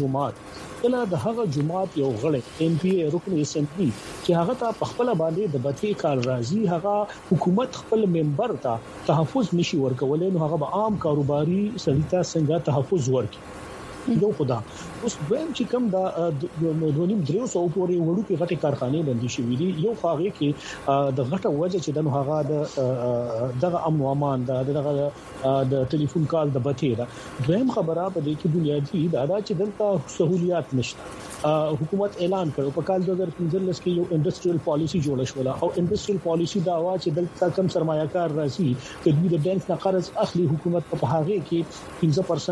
جماعت یو غړی ایم پی رکن اسمبلی چې هغه ته په خپل باندې د بتې کال راځي، هغه حکومت خپل ممبر ته تحفظ نشي ورکولای، نو هغه به عام کاروباري سړی ته څنګه تحفظ ورکړي؟ یو خدا اوس دویم چې کوم دا 2.3 پورې وړوکی غټي کارخانه بندي شوې دي، یو هغه کې د غټه وجه چې د هغه دغه امن او امان د ټلیفون کال د بتې دا دویم خبره په دې کې بنیادی دا چې دلته سہولیات نشته. حکومت اعلان کړو په کال 2015 کې یو انډستریل پالیسی جوړه شوه او انډستریل پالیسی دا وا چې دلته کم سرمایه‌کار راځي چې دوی د بانک نه قرض اخلي، حکومت په هغه کې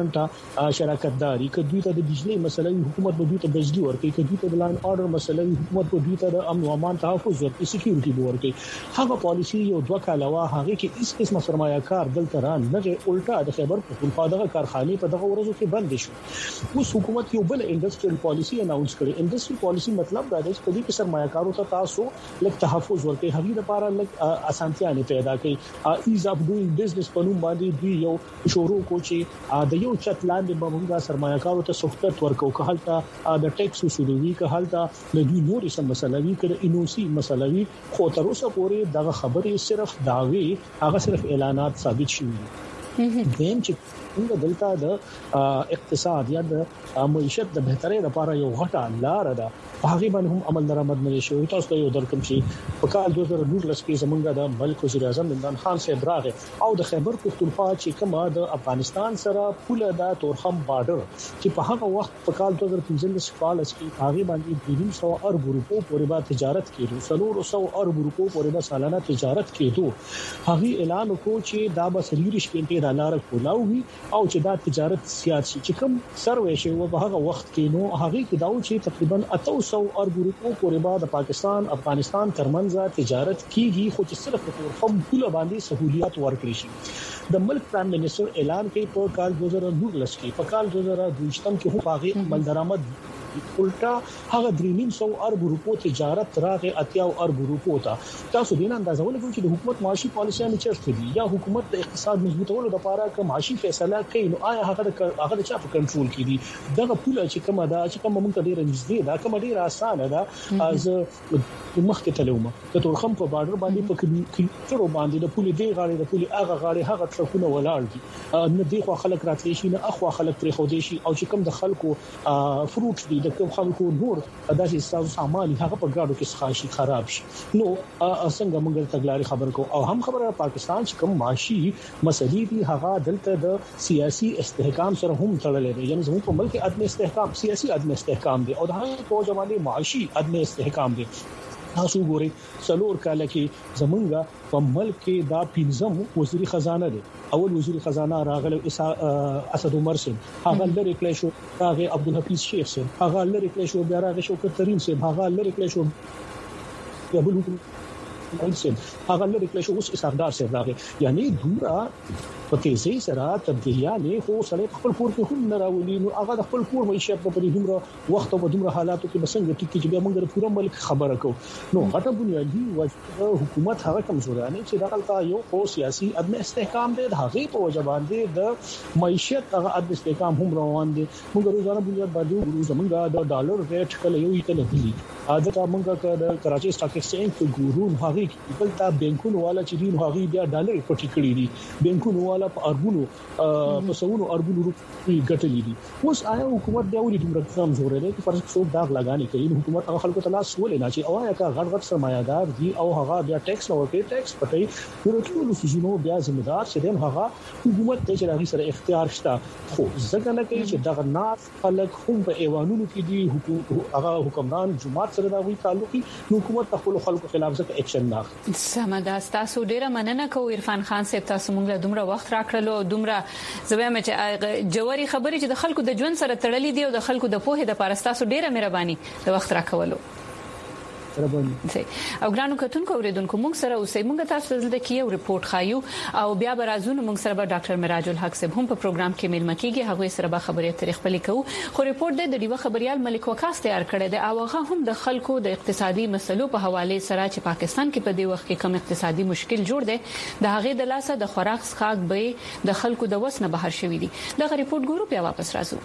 15% شراکت داري کوي، ته د بجلی مسله حکومت به دوی ته بجلی ورکړي، کوي ته د لاین آرډر مسله حکومت به دوی ته د امن او امان تحفظ ورکړي، سکیورټي به ورکړي. هغه پالیسی یو دوه کاله وا هغه کې هیڅ قسم سرمایه‌کار دلته را نه الټا د خیبر پختونخوا دغه کارخانه په دغه ورځو کې بند شو. اوس حکومت یو بل انډستریل پالیسی اناونس کړي. انډستریل پالیسی مطلب دا دی چې په دې کې سرمایه‌کارو ته تاسو لږ تحفظ ورکړي، هغه لپاره لږ اسانتیا نه پیدا کړي. ایز اف ډوینګ بزنس په نوم باندې دوی یو شروع کو چې د یو چت لاندې به موږ سرمایه‌کارو ته سہولت ورکو، که حالت د ټیکس وسولوي، که حالت د دوی نورې سم مسلوي کړي انوسی مسلوي، خو تر اوسه پورې دغه خبرې صرف داوی هغه صرف اعلانات ثابت شوي دي. دیم چې موږ دلته د اقتصاد یا د معیشت د بهترۍ لپاره یو غټه لار ده، هغه باندې هم عمل درآمد نه شوی. تاسو ته یو درکم چې په کال 2019 کې زمونږ د ملک وزیر اعظم عمران خان صاحب راغی او د خیبر پختونخوا چې کومه د افغانستان سره پوله د تورخم بارډر چې په هغه وخت په کال 2015 کال کې هغه باندې 300 ارب روپو پورې به تجارت کېدو، 300 ارب روپو پورې به سالانه تجارت کېدو. هغه اعلان وکړ چې دا به 30 غنټې د لار کولاوي او چې دا تجارت سیاسي چې کوم سروې شي و په هغه وخت کې نو هغه کې دا چې تقریبا 800 ارب روپو پورې به د پاکستان افغانستان ترمنځ تجارت کیږي، خو چې صرف په هم پوله باندې سہولیات ورکړي شي. د ملک پرائم منسٹر اعلان کوي په کال 2019 کې، په کال 2022 کې هم هغه عمل درآمد الټا هغه 300 ارب روپو تجارت راغی 80 ارب روپو ته. تاسو دین اندازه ولګوئ چې د حکومت معاشي پالیسیانه چیرته دي یا حکومت د اقتصاد مضبوطولو لپاره کوم معاشي فیصله کوي، نو آیا هغه چا په کنټرول کې دي؟ دغه پوله چې کومه ده چې کومه مونږ ته ډیره نږدې ده، کومه ډیره اسانه ده، از مخکې تلومه د تورخم په بارډر باندې په کیلومترو باندې د پولې دی غاړي د پولې هغه غاړي هغه ټرکونه ولاړ دي، نه دی خو خلک راتلی شي نه اخو خلک پرې خو دي شي، او چې کوم د خلکو فروټ دي د کوم خلکو نور داسې سامان هغه په ګاډو کې ښاشي خراب شي. نو څنګه موږ تګلاري خبر کو او هم خبره پاکستان چې کوم معاشي مسلې دي هغه دلته د سیاسي استحکام سره هم تړلې دي، یعنی زموږ په ملک عدم استحکام سیاسي عدم استحکام دي او د هغه په ځواني معاشي عدم استحکام دي. تاسو ګورئ څلور کال کې زمونږ په ملک کې دا 15 وزیر خزانه دي. اول وزیر خزانه راغلی اسد عمر سین، هغه لری کلی شو، هغه عبدالحفیظ شیخ سین، هغه لری کلی شو، بیا راغی شوکت ترین سین، هغه لری کلی شو، یا بل حکومت سین، هغه لری کلی شو، اوس اسحاقدار سین راغی. یعنی دومره په تیزی سره تبدیلیانه خو سړی خپل کور کې هم نه راولي، نو هغه د خپل کور معیشت په دومره وخت او دومره حالاتو کې بسنګ ټکی چې بیا موږ د پوره ملک خبره کوو. نو غټه بنیادی وجه حکومت هغه کمزورانه چې دغه یو او سیاسي عدم استحکام دی، هغه په وجه باندې د معیشت هغه عدم استحکام هم روان دي. موږ روزانه بنیاد باندې زمونږ د ډالر ریټ کله یو کله بلی عادت موږ د کراچي سټاک ایکسچینج په ګورو هغه هغه بل تا بانکونو والا چې دین هغه بیا ډالر پټی کړی دي بانکونو والا په اربونو په سونو اربونو روپی ګټلې دي اوس آیا حکومت دا ولې دومره کم زور لري چې فرض څو داغ لګانی کوي حکومت هغه خلکو ته لاس ولې نه چې اوایا کا غړ غړ سرمایدار دي او هغه بیا ټیکس ورکوي ټیکس پټي نو ټول سيزونو بیا ذمہدار شه دین هغه حکومت ته چې راغی سره اختیار شته خو ځکه نه کوي چې دغه ناس خلک هم په ایوانونو کې دي هغه حکمران جماعت سره دا وی تعلقي حکومت خپل خلکو خلاف ځکه اکشن نه اخلي سمدا تاسو ډیره مننه کوم عرفان خان صاحب تاسو موږ له دومره وخت راکړلو دومره زویم چې جوړي خبرې چې د خلکو د ژوند سره تړلې دي او د خلکو د پوهې د پارستاسو ډیره مهرباني د وخت راکولو او ګرانو کتونکو اوریدونکو موږ سره اوسې موږ تاسو ته د کیو ریپورت خایو او بیا برازونو موږ سره به ډاکټر مراج الحق صاحب هم په پروګرام کې ملما کیږي هغه سره به خبرې تاریخ پلي کوو خو ریپورت د ډیوه خبريال ملک وکاس تیار کړی دی او هغه هم د خلکو د اقتصادي مسلو په حواله سره چې پاکستان کې په دې وخت کې کم اقتصادي مشکل جوړ دی د هغه د لاسه د خوراک څخه به د خلکو د وسنه بهر شوې دي دغه ریپورت ګورو بیا واپس راځو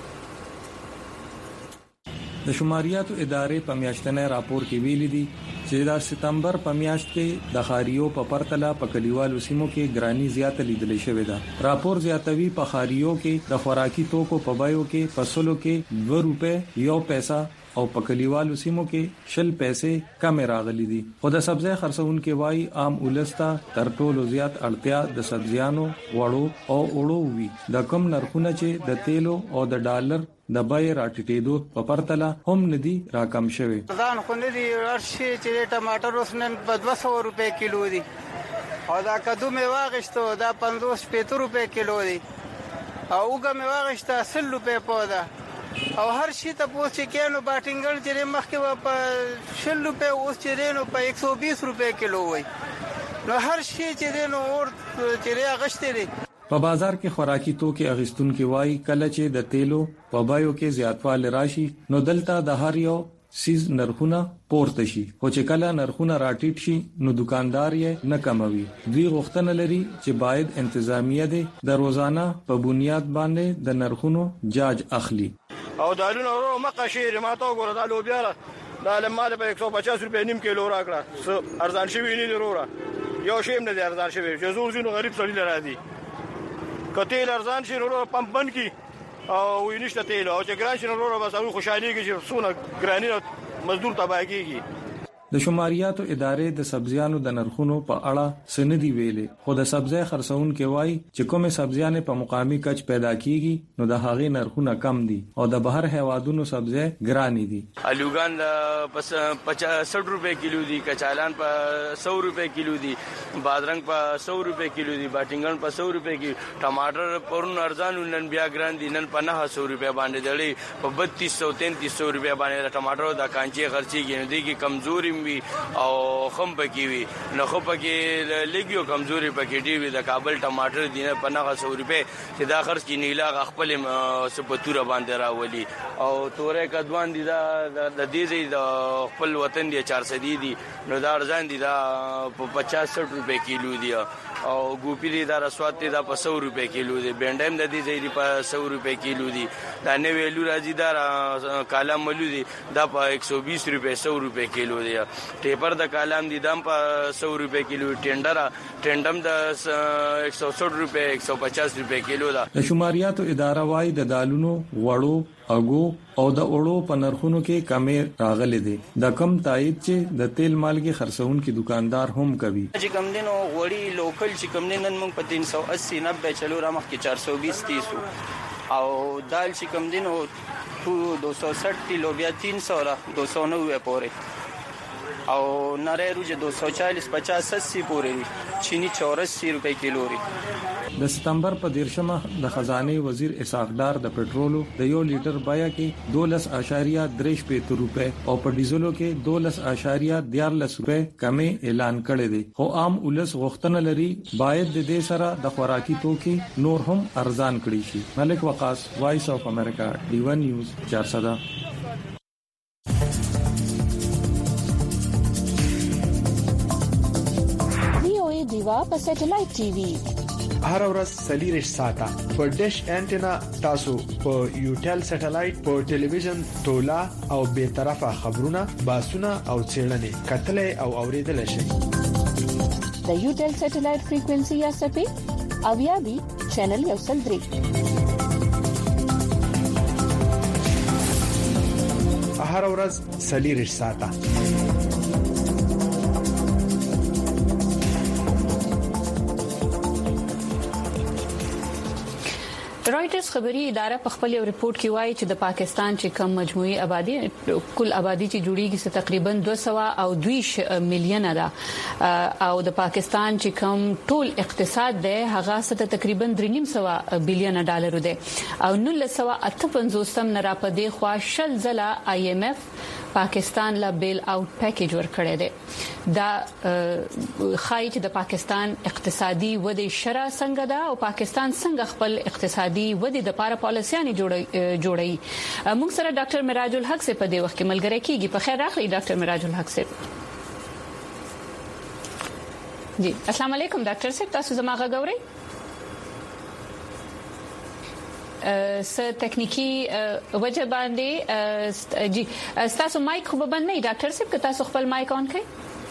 د شماریاتو ادارې په میاشتنه راپور کې ویلي دي چې د سپتمبر په میاشت کې د خاریو په پرتله په کلیوالو سیمو کې ګرانی زیاته لیدل شوې ده راپور زیاتوي په خاریو کې د خوراکي توکو په بایو کې فصلو کې 2 روپے یو پیسہ او په کلیوالو سیمو کې 10 پیسې کم راغلي دي خو د سبزی خرڅونکو وای عام ولستا تر ټولو زیات اړتیا د سبزیانو وړو او اړو وی د کم نرخونه چې د تیلو او د ډالر د بای راټیټېدو په پرتله هم ندي راکم شوی ځان خو ندي ورشي چې ټماټر اوس نن په 200 روپے کیلو دي او دا کدو می واغښتو دا 50 روپے کیلو دي او وګه می واغښته 100 روپے پودا او هر شي ته پوښتنه کینو باټینګل چې مخکې په 100 روپے اوس چې نو په 120 روپے کیلو وای نو هر شي چې نو اور چې غشته دي په بازار کې خوراکي توکي اغستونکو وای کله چې د تیلو په بایو کې زیاتوالی راشي نو دلته د هر یو سیز نرخونه پورته شي خو چې کله نرخونه راټیټ شي نو دکاندار یې نه کموي دوی غوښتنه لري چې باید انتظامیه د روزانه په بنیاد باندې د نرخونو جاج اخلي او دالونه ورو مقشیر ما ته وګوره د لوبیا دا لماده په 150 روپے نیم کیلو راکړه ارزان شوی نه ضروره یو شی نه ارزان شوی چې زور زینو غریب سړي لرادي کتیل ارزان شي ورو پمپ بند کی او وینشته تیل او چې ګران شي ورو بس او خوشحالي کې چې سونه ګرانی مزدور تباہ کیږي د شماریاتو ادارې د سبزیانو د نرخونو په اړه سندي ویلې خو د سبزی خرڅونکو وای چې کومه سبزیانه په مقامی کچ پیدا کیږي نو د هغې نرخونه کم دي او د بهر هیوادونو سبزی ګرانی دي الوګان پس 50 روپے کیلو دي کچالان په 100 روپے کیلو دي بادرنګ په 100 روپے کیلو دي باټینګن په 100 روپے کی ټماټر پرون ارزان نن بیا ګران دي نن په 900 روپے باندې دړي په 3200 روپے باندې ټماټر د کانچي خرچيږي نو دي کی کمزوري او خم پکې وي نو خو پکې لګیو کمزوري پکې دی وي د کابل ټماټر دینه په 900 روپے چې دا خرڅ کې نیلا خپل سپتوره باندې راولي او تورې کدوان دي دا د دې د خپل وطن دی 400 دي نو دا ارزان دي دا په 50 روپے کیلو دی او ګوپی دي دا رسوات دي دا په 100 روپے کیلو دي بینډم د دې دی په 100 روپے کیلو دي دا نه ویلو راځي دا کالم ملو دي دا په 120 روپے 100 روپے کیلو دی ټیپر د کالم دي دم په 100 روپے کیلو ټینډم د 160 روپے 150 روپے کیلو دا د شماریاتو اداره وای د دالونو وړو اګو او د اورو په نرخونو کې کمې راغلي دي د کم تایید چې د تیل مالګي خرڅونکو دکاندار هم کوي چې کم دینو وړي لوکل چې کم دینن موږ په 380 90 چلو را مخ کې 420 30 او دال چې کم دینو 260 کیلو بیا 300 را 290 پورې او نری روجه 240 50 80 پورې چینی 84 روپے کیلو لري د ستمبر په 13 د خزانه وزیر اسحاق ډار د پټرولو د 1 لیټر بیا کې 12.3 روپے او په ډیزلو کې 12.14 روپے کمې اعلان کړی دی خو عام ولس غوښتنه لري باید د دې سره د خوراکي توکي نور هم ارزان کړي شي ملک وقاص وایس اف امریکا ډیو نیوز 400 دیوا په سټلایټ ټي وي هر ورځ 40 ساعته په ډیش انټینا تاسو په یوټل سټلایټ په ټلویزیون تولا او به طرفه خبرونه باسونه او چیرنې کتلې او اوریدل شي د یوټل سټلایټ فریکوئنسي یا سپې او یا بي چینل یو سل 3 هر ورځ 40 ساعته رائټرز خبري اداره په خپل یو ریپورت کې وایي چې د پاکستان چې کم مجموعي آبادی کل آبادی چې جوړیږي تقریبا 202 میلیونه ده او د پاکستان چې کم ټول اقتصاد ده هغه ست تقریبا 3.5 بلین ډالر ده او 1958 نه را پدې خوا شل ځله IMF پاکستان لا بیل اوټ پیکیج ورکړی دی دا خای چې د پاکستان اقتصادي ودې شرح څنګه ده او پاکستان څنګه خپل اقتصادي ودې د لپاره پالیسيانې جوړي موږ سره ډاکټر مراج الحق سے په دې وخت کې ملګری کیږي په خیر راغلی ډاکټر مراج الحق سے جی السلام علیکم ډاکټر صاحب تاسو زما غوړی س تکنیکی وجه باندې جی تاسو مایک خو بند نه ډاکټر صاحب که تاسو خپل مایک اون کړئ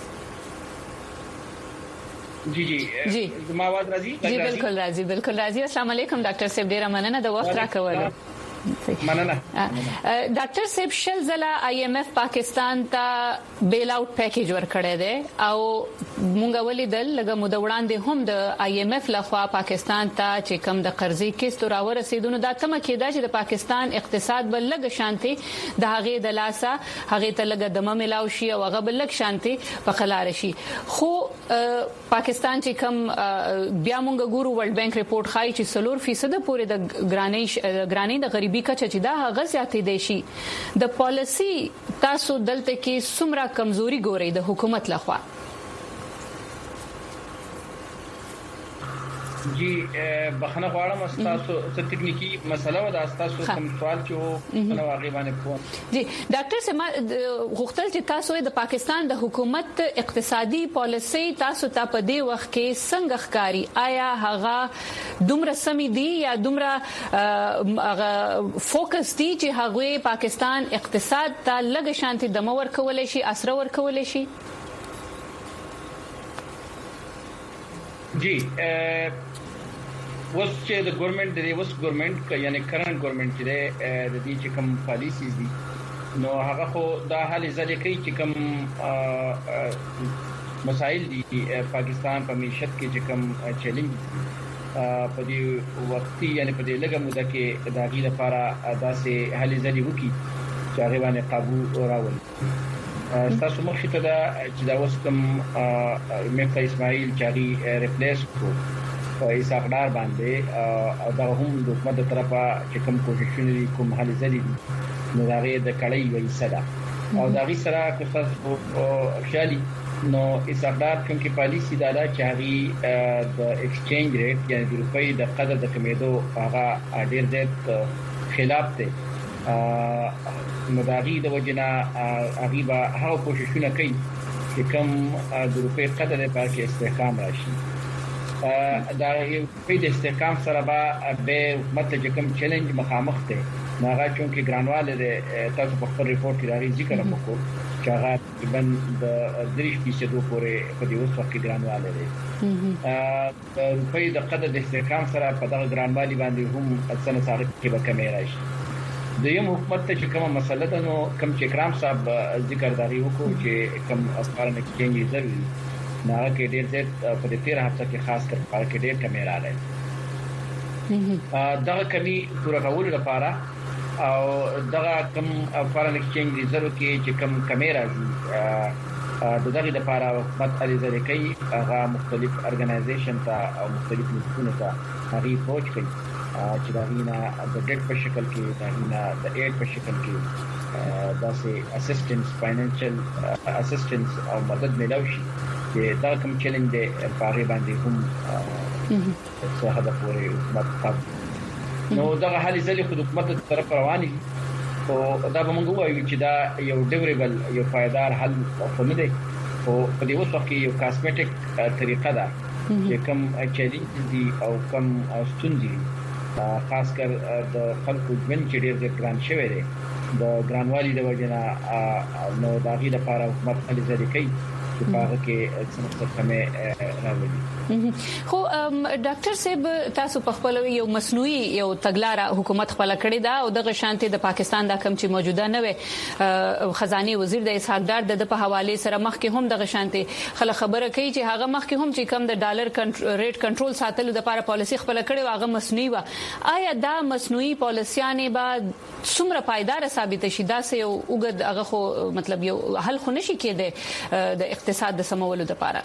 جی زما आवाज راځي جی بالکل راځي السلام علیکم ډاکټر صاحب ډیر مننه د وخت راکولو مننه ډاکټر صاحب شل ځله IMF پاکستان ته بیل اوټ پیکیج ورکړی دی او مونږ ولیدل لکه مو د وړاندې هم د IMF لخوا پاکستان ته چې کم د قرضې کیسه راو رسیدونو دا تمه کېده چې د پاکستان اقتصاد بل لګ شانتي د هغه د لاسه هغه ته لګ دمه ملاو شي او هغه بل لګ شانتي په خلار شي خو پاکستان چې کم بیا مونږ ګورو ورلد بانک ریپورت خای چې 3% پورې د ګرانی د غریبي کچه چې دا هغه زیاتې دي شي د پالیسی تاسو دلته کې څومره کمزوري ګوري د حکومت لخوا جی بخنه غواړم تاسو څه ټکنیکی مسله و دا تاسو کوم سوال چې نو هغه باندې کوم جی ډاکټر سما غوښتل چې تاسو د پاکستان د حکومت اقتصادي پالیسي تاسو ته په دې وخت کې څنګه ښکاری آیا هغه دومره سمې دي یا دومره فوکس دي چې هغه پاکستان اقتصاد ته لږ شانتي دمو ورکول شي اثر ورکول شي جی وس چې د ګورنمنت د وس ګورنمنت یعنی کرنٹ ګورنمنت چې د دې چې کوم پالیسیز دي نو هغه خو دا حل ځلې کوي چې کوم مسائل دي پاکستان په معیشت کې چې کوم چیلنج په دې وخت یعنی په دې لږه موده کې د هغې لپاره داسې حل ځلې وکړي چې هغه باندې قابو راولي تاسو مخکې ته چې دا اوس کوم مفتی اسماعیل چاري ریپلیس کو په اساقدار باندې او دا هم د حکومت طرفه چې کوم کوششونه کوم حل ځلې دي نو دا غي د کړۍ وې صدا او دا غي سره که تاسو خیالي نو اساقدار کوم کې پالیسی دا چې هغه د ایکسچینج ریټ یعنی د روپۍ د قدر د کمیدو هغه ډېر زیات خلاف دی مداغي د وجنا غیبه هغه کوششونه کوي چې کوم د روپې قدر په کې استحکام راشي دا یو په دې استحکام سره به مطلب کوم چیلنج مخامخ دی هغه چې ګرانواله ده تاسو په خپل ریپورت کې راغلي ذکر وکړو چې هغه د 3% پورې په دې وخت کې ګرانواله ده د روپې د قدر د استحکام سره په دغه ګرانوالي باندې هم اڅنه سره کې به کمی راشي د یو حکومت ته چې کومه مسله ده نو کوم چې کرام صاحب ذکر داري وکړو چې کوم افکار نه کېږي ضروري نه کې ډېر زیات په دې 13 هفته کې خاص کر په کې ډېر کمی راغلی دا کمی پوره کول لپاره او دا کوم افکار نه کېږي ضروري کې چې کوم کمی راځي د دغه لپاره حکومت علي ځکه هغه مختلف ارګنایزیشن ته او مختلف نظامونه ته هغه پوښتنه کوي چې دا غینا د ډیټ په شکل کې دا غینا د ایډ په شکل کې داسې اسسټنس فاینانشل اسسټنس او مدد ملوي چې دا کوم چیلنج دی په هغه باندې هم څه هدف لري حکومت نو دا حالي ځلې خو حکومت طرف رواني او دا به موږ وایو چې دا یو ډیوریبل یو پایدار حل نه دی او په دې وخت کې یو کاسمیټک طریقه ده چې کم چیلنج دي او کم ستونزې خاص کر د خلکو ژوند چې ډېر ګران شوی دی د ګرانوالي د وجنه نو داغي لپاره حکومت هلي ځلې کوي چې هغه کې څنګه کمه راوړي. خو ډاکټر صاحب تاسو په خپل یو مصنوعي یو تګلارې حکومت خپل کړی دا او د غشانتي د پاکستان د کم چې موجوده نه وي خزاني وزیر د اسحاق ډار د په حواله سره مخکې هم د غشانتي خلک خبره کوي چې هغه مخکې هم چې کم د ډالر ریټ کنټرول ساتلو د لپاره پالیسي خپل کړی هغه مصنوعي و. آیا دا مصنوعي پالیسيانه بعد څومره پایدار ثابت شي دا سه یو وګد هغه خو مطلب یو حل خو نشي کېده د اقتصاد د سمولو لپاره؟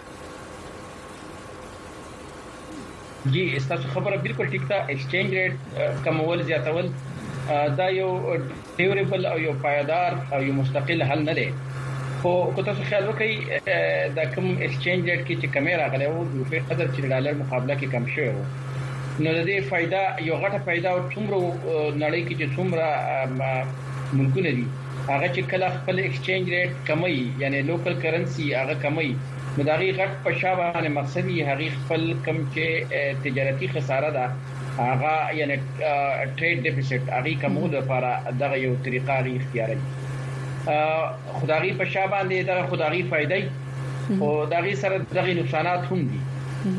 جی استاسو خبره بالکل ټیک ده. ایکسچینج ریټ کمول زیاتول دا یو ډیوریبل او یو پایدار او یو مستقل حل نه دی. خو تاسو خیال وکړئ دا کوم ایکسچینج ریټ کې چې کمی راغلی او د روپی قدر چې ډالر مقابله کې کم شوی نو د دې فائدہ یو غټه فائدہ او څومره نړۍ کې چې څومره ملکونه دي هغه چې کله خپل ایکسچینج ریټ کمی یعنی لوکل کرنسی هغه کمی نو دا غي غټ په شابه مقصدی هغه خپل کم چې تجارتي خساره ده هغه یعنی ټریډ ډیفیسټ هغه کومو لپاره دغه یو طریقه غي اختیاري خدایي په شابه باندې دا خدایي فائدې او دغه سره دغه نقصانات هم دي.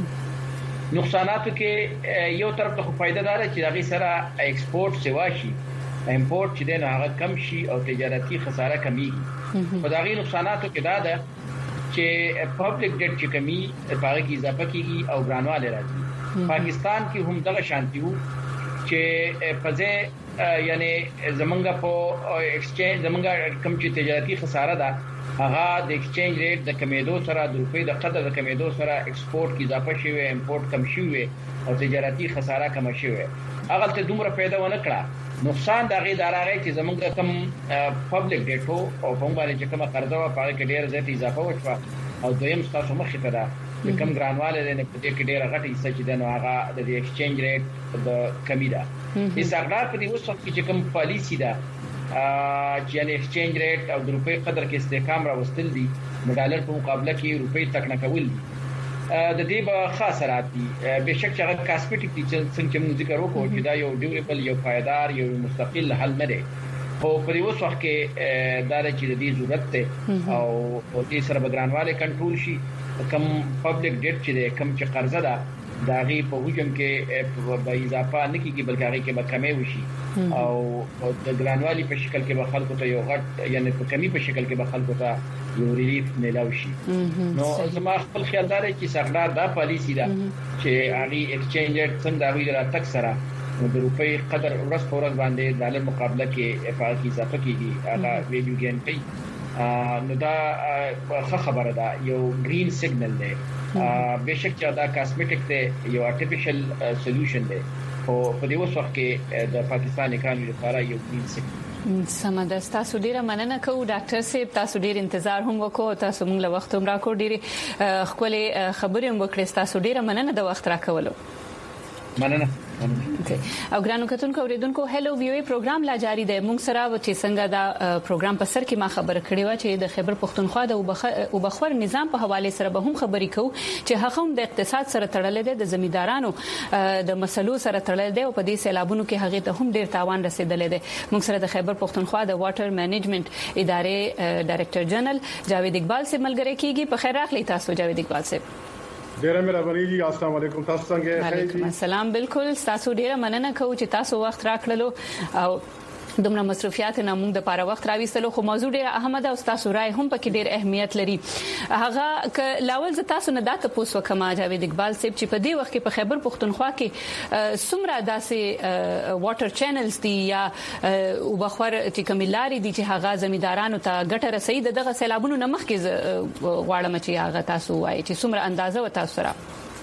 نقصاناتو کې یو طرف ته فائدہ دار چې دغه سره ایکسپورټ سیوا شي امپورټ چې دغه هغه کم شي او تجارتي خساره کمیږي. خدایي نقصاناتو کې دا ده چې پبلک ډیټ چې کمی پاره کې اضافه کیږي او ګرانواله راځي. پاکستان کې هم دغه شانتي وو چې پځه یعنی زمونږ په ایکسچینج زمونږ کم چې تجارتي خساره ده هغه د ایکسچینج ریټ د کمیدو سره د روپۍ د قدر د کمیدو سره ایکسپورټ کې اضافه شوی امپورټ کم شوی او تجارتي خساره کم شوی هغه ته دومره پیدا ونه کړه. نقصان د غي دارغه چې زمونږ کم پبلک ډیټو او په باندې چې کومه قرضه او په کې ډیر زیات اضافه وشوه او دویم تاسو مخې ته ده چې کم ګرانواله نه په دې کې ډیر غټه حصہ چې د نو هغه د ایکسچینج ریټ د کمی ده. استقرار په دې وسط کې چې کم پالیسی ده چې یعنی ایکسچینج ریټ او د روپۍ قدر کې استحکام راوستل دي د ډالر په مقابله کې روپۍ تک نه کول دي د دې به خاص راځي. بهشکه چې هغه کاسمیټیک دي چې موږ ذکر وکړو چې دا یو ډیوریبل یو پایدار یو مستقل حل نه دی خو په دې وخت کې دا چې د دې ضرورت ته او دې سره بګرانواله کنټرول شي کم پبلک ډیټ چې کم چې قرضه ده دا غي په حجم کې به اضافه نه کیږي بلکې هغه کې به کمی وشي او د ګرانوالي په شکل کې به خلکو ته یو غټ یعنی په کمی په شکل کې به خلکو ته یو ریلیف ملاوي شي. نو زما خپل خیال دا چې سرګار دا پالیسی ده چې هغه ایکسچینج ریټ څنګه دا ویل راټک سره د روپۍ قدر ورځ په ورځ باندې د ډالر مقابله کې افاق اضافه کیږي هغه ویلیو ګین کوي. نو دا خبره ده یو گرین سیګنل دی. بهشکه چې دا کاسمیټیک دی یو آرټیفیشل سولوشن دی او په دې وخت کې د پاکستان اکانومي لپاره یو گرین سیګنل. سمه تاسو ډیره مننه کوم ډاکټر صاحب تاسو ډیر انتظار هم وکړو تاسو موږ له وخت هم راکړو ډیره خپل خبرې هم وکړې تاسو ډیره مننه د وخت راکولو. مننه. او ګرانو کتونکو اوریدونکو هلو ویو پروګرام لا جاری دی. موږ سره چې څنګه دا پروګرام په سر کې ما خبر کړی و چې د خیبر پښتونخوا د وبخور نظام په حواله سره به هم خبرې کوو چې هغه هم د اقتصاد سره تړلې ده د زمیندارانو د مسلو سره تړلې ده او په دې سیلابونو کې هغه ته هم ډیر تاوان رسیدلې ده. موږ سره د خیبر پښتونخوا د واټر مینجمنت ادارې ډایریکټر جنرال جاوید اقبال سے ملګری کیږي. په خیر راغلی تاسو جاوید اقبال صاحب. ډیره مهرباني جی. السلام علیکم. تاسو څنګه یې؟ وعلیکم السلام. بالکل تاسو ډیره مننه کوم چې تاسو وخت راکړلو او دومره مصرفيات نه موږ د پاره وخت راويستلو خو موضوع ډیره اهمه ده او تاسو رائے هم پکې ډیر اهمیت لري. هغه ک لاول ز تاسو نه داته پوسو کما جاوید اقبال صاحب چې په دې وخت کې په خیبر پښتونخوا کې سمرا داسې واټر چینلز دي یا وبخور چې کملاري دي چې هغه زمیندارانو ته ګټه رسید دغه سیلابونو نه مخکې غواړم چې هغه تاسو وایي چې سمرا اندازه و تاسو سره.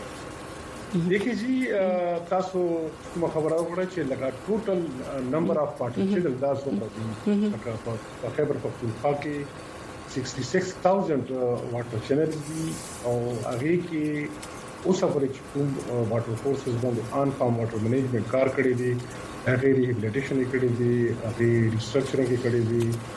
देखिए जी تاسو کوم خبره وکړه چې لکه ټوټل نمبر اف پارټیسپینټس دا څومره دي په خیبر پښتونخوا کې 66000 واټر چینلز دي او هغه کې اوس پورې کوم واټر فورسز باندې آن فارم واټر مینجمنت کار کړی دي هغه ریهابلیټیشن کړی دي هغه ریسټرکچرینګ کړی دي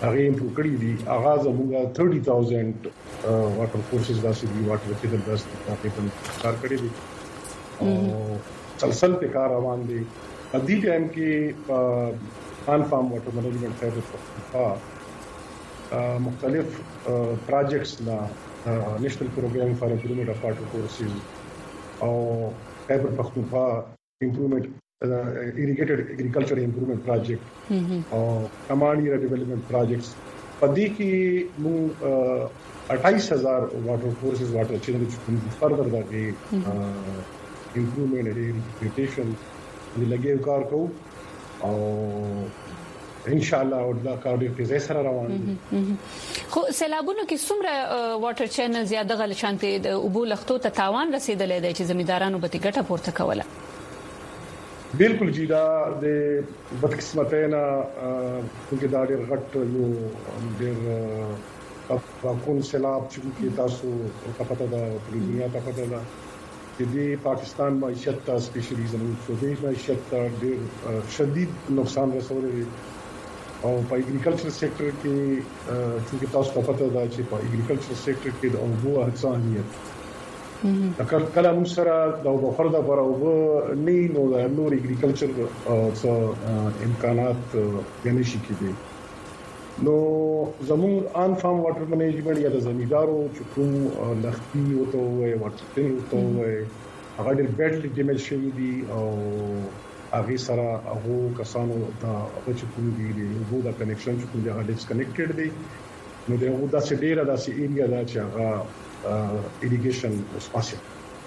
هغه امپروو کړی دي. اغاز موږ 30,000 واټر کورسز داسې دي واټر کې د داس تقریبا کار کړی دي او تسلسل په کار روان دي. په دې ټایم کې آن فارم واټر مینجمنت خیبر پختونخوا مختلف پروجیکټس لا نېشنل پروګرام فار امپروومنت اف واټر کورسز او خیبر پختونخوا امپروومنت irrigated agriculture improvement project او کمانډ ایریا ډیولپمنٹ پروجیکټس په دې کې موږ 28,000 واټر کورسز واټر چینل چې فردر دا کې امپروومنت ریپیټیشن لګي کار کوو او ان شاء الله او دا کار ډیر تیز سره روان دي. خو سیلابونو کې څومره واټر چینل زیاده غل شانته د اوبو لختو ته تاوان رسیدلې دی چې زمیندارانو به ټیکټه پورته کوله؟ بالکل جی دا د بدقسمتینا چې دا ډېر غټ یو ډېر کون سیلاب چې تاسو پته ده په دنیا ته پته ده چې د پاکستان معیشت ته سپیشلی زموږ صوبې معیشت ته ډېر شدید نقصان رسولی او په اګریکلچر سېکټر کې چې تاسو ته پته ده چې په اګریکلچر سېکټر کې د اوبو اهمیت کله موږ سره د بخار د پر او نه نو د نور اګریکلچر امکانات یعنی شي کېدي. نو زموږ آن فارم واټر مینجمنت یا د زمیندارو چې کوم لختي وته وي واټر ټینګ وته وي هغه ډېر بیډلی ډیمیج شوی دي او هغه سره هغه کسانو ته چې کوم دي وو دا کنیکشن چې کوم دی هغه ډیسکنیکټډ دي. نو دغه داسې ډیره داسې ایریا دا چې هغه irrigation spatial.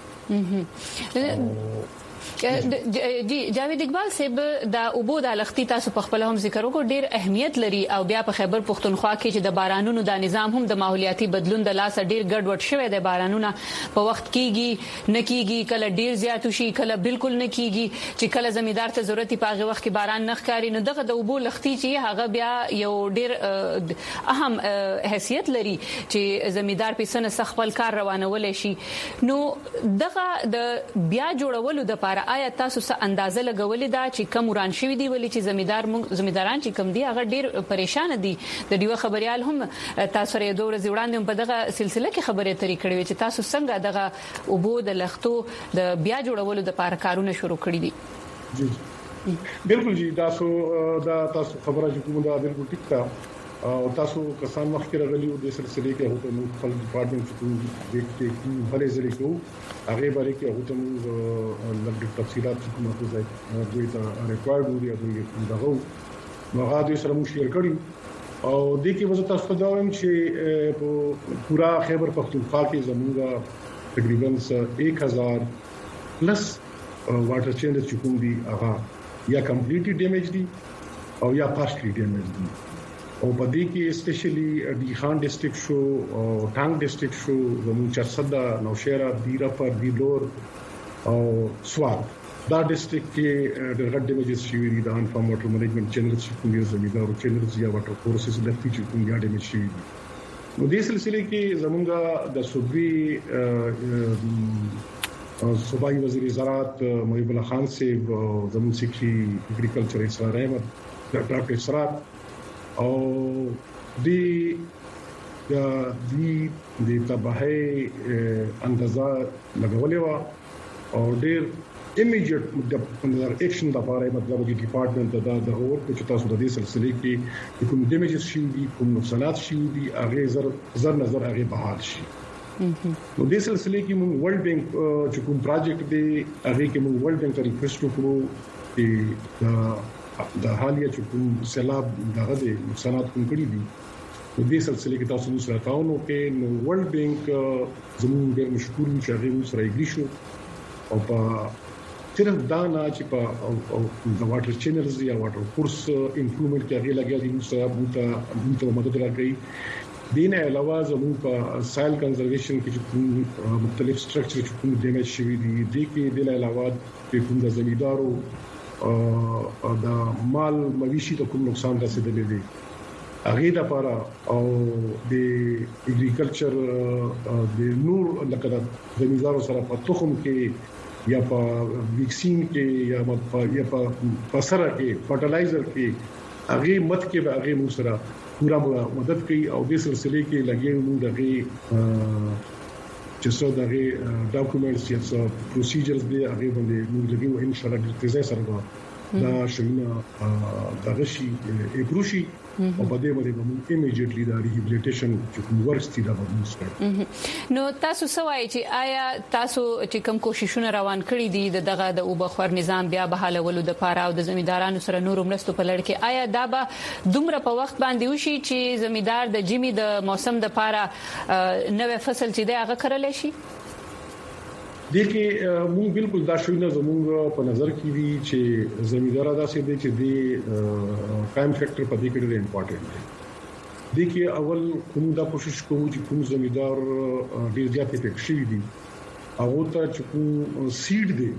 جی جاوید اقبال صاحب دا اوبو د لختي تاسو په خپل هم ذکر وکړ ډیر اهمیت لري او بیا په خیبر پختونخوا کې چې د بارانونو د نظام هم د ماحولیاتي بدلون د لاس ډیر ګډوډ شوی د بارانونو په وخت کېږي نه کېږي کله ډیر زیات شي کله بالکل نه کېږي چې کله زمیندار ته ضرورت پاغه وخت کې باران نه ښکاري نو دغه د اوبو لختي چې هغه بیا یو ډیر اهم حیثیت لري چې زمیندار په سن خپل کار روانول شي. نو دغه د بیا جوړولو د لپاره آیا تاسو څه اندازه لګولې ده چې کم وران شوی دی ولې چې زمینداران چې کم دي هغه ډیر پریشان دي؟ د دیو خبريال هم تاسو لري دوه ورځې وړاندې په دغه سلسله کې خبرې اترې کړې چې تاسو څنګه دغه اوبو د لختو د بیا جوړولو د لپاره کارونه شروع کړی دي. جی بالکل جی تاسو خبره چې کومه ده بالکل ټیک ده او تاسو کسان مخکې راغلي د سلسله کې هغه نو خپل ډپارټمنټ چې دیکھته کی هرې ځلې کو هغه باندې کې هغه تم لږ تفصيلات کومه ځای دوی ته ریکوایرډ وي او دوی دغه نو هغه دوی سره مو شیر کړی او د کې وزه تاسو ته وایم چې په پورا خیبر پختونخوا کې زموږه تقریبا 1000 پلس واټر چینل چې کوم دي هغه یا کمپلیټلی ډیمیج دي او یا پارشلی ډیمیج دي او په دې کې اسپیشلی دی خان ډیسټریکټ شو او ټانګ ډیسټریکټ شو زموږ چرسدا نوشهرا بیرافر بیلور او سواد دا ډیسټریکټ کې د غټ ډیمیجز شوی دي د ان فارم واټر مینجمنت چینلز چې کوم دي زمیندارو چینلز یا واټر کورسز لفتي چې کوم یا ډیمیج شوی دي. نو دې سلسله کې زموږ د صوبې صوبایي وزیر زراعت محب الله خان صاحب زموږ سیکرټری اګریکلچر اسرار احمد ډاکټر اسرار او د تباہی اندازه لګولې و او ډېر امیډیټ د اکشن لپاره مطلب د ډپارټمنټ د ورک چې تاسو د دې سلسله کې کوم ډیمیجز شي دي کوم نقصانات شي دي هغه زر نظر هغه بحال شي. نو دې سلسله کې موږ ورلد بانک چې کوم پروجیکټ دی هغه کې موږ ورلد بانک ته ریکوست وکړو چې د حالیه چې کوم سیلاب دغه د نقصانات کوم کړی دي نو دې سلسله کې تاسو سره تعاون وکړئ. نو ورلد بانک زموږ ډېر مشکور یو چې هغه سره ایګری شو او په صرف دا نه چې په د واټر چینلز یا واټر کورس امپروومنت کې هغه لګیا دي سره بوته مدد راکړي. دین علاوه زموږ په سایل کنزرویشن کې مختلف سټرکچر چې کوم ډیمیج شوی دي د کې د علاوه په کوم د زمیندارو د مال مویشي ته کوم نقصان رسیدلی دی هغه د لپاره او د اګریکلچر د نور لکه د زمیندارو سره په تخم کې یا په ویکسین کې یا په سره کې فرټلایزر کې هغه مت کې هغه مو سره پورا مدد کوي او د سلسله کې لګي موږ دغه چې څو دغه ډاکومېنټس یا څو پروسیجرز دی هغه باندې موږ لګي ان شاء الله د تیزه سره دا شوینه دغه شي ایپروشي او په دې باندې موږ ایمیډیټلی دا ریهابلیټیشن چې کوم ورستي دا موږ نو تاسو سوای چې آیا تاسو چې کوم کوششونه روان کړی دي دغه د اوبخور نظام بیا بحالولو د پاره او د زمیندارانو سره نور مرستو په لړ کې آیا دا به دومره په وخت باندې وشي چې زمیندار د جمی د موسم د پاره نوې فصل چې دا هغه کړل شي دغه موږ بالکل دا شوینه زموږ په نظر کې دي چې زمیندار داسې دي چې د ټایم فیکٹر په دې کې ډېر امپورټنت دی دغه اول کوم دا کوشش کوو چې کوم زمیندار ډېر زیات افیکټ شي دي هغه ته چې کوم سیډ دی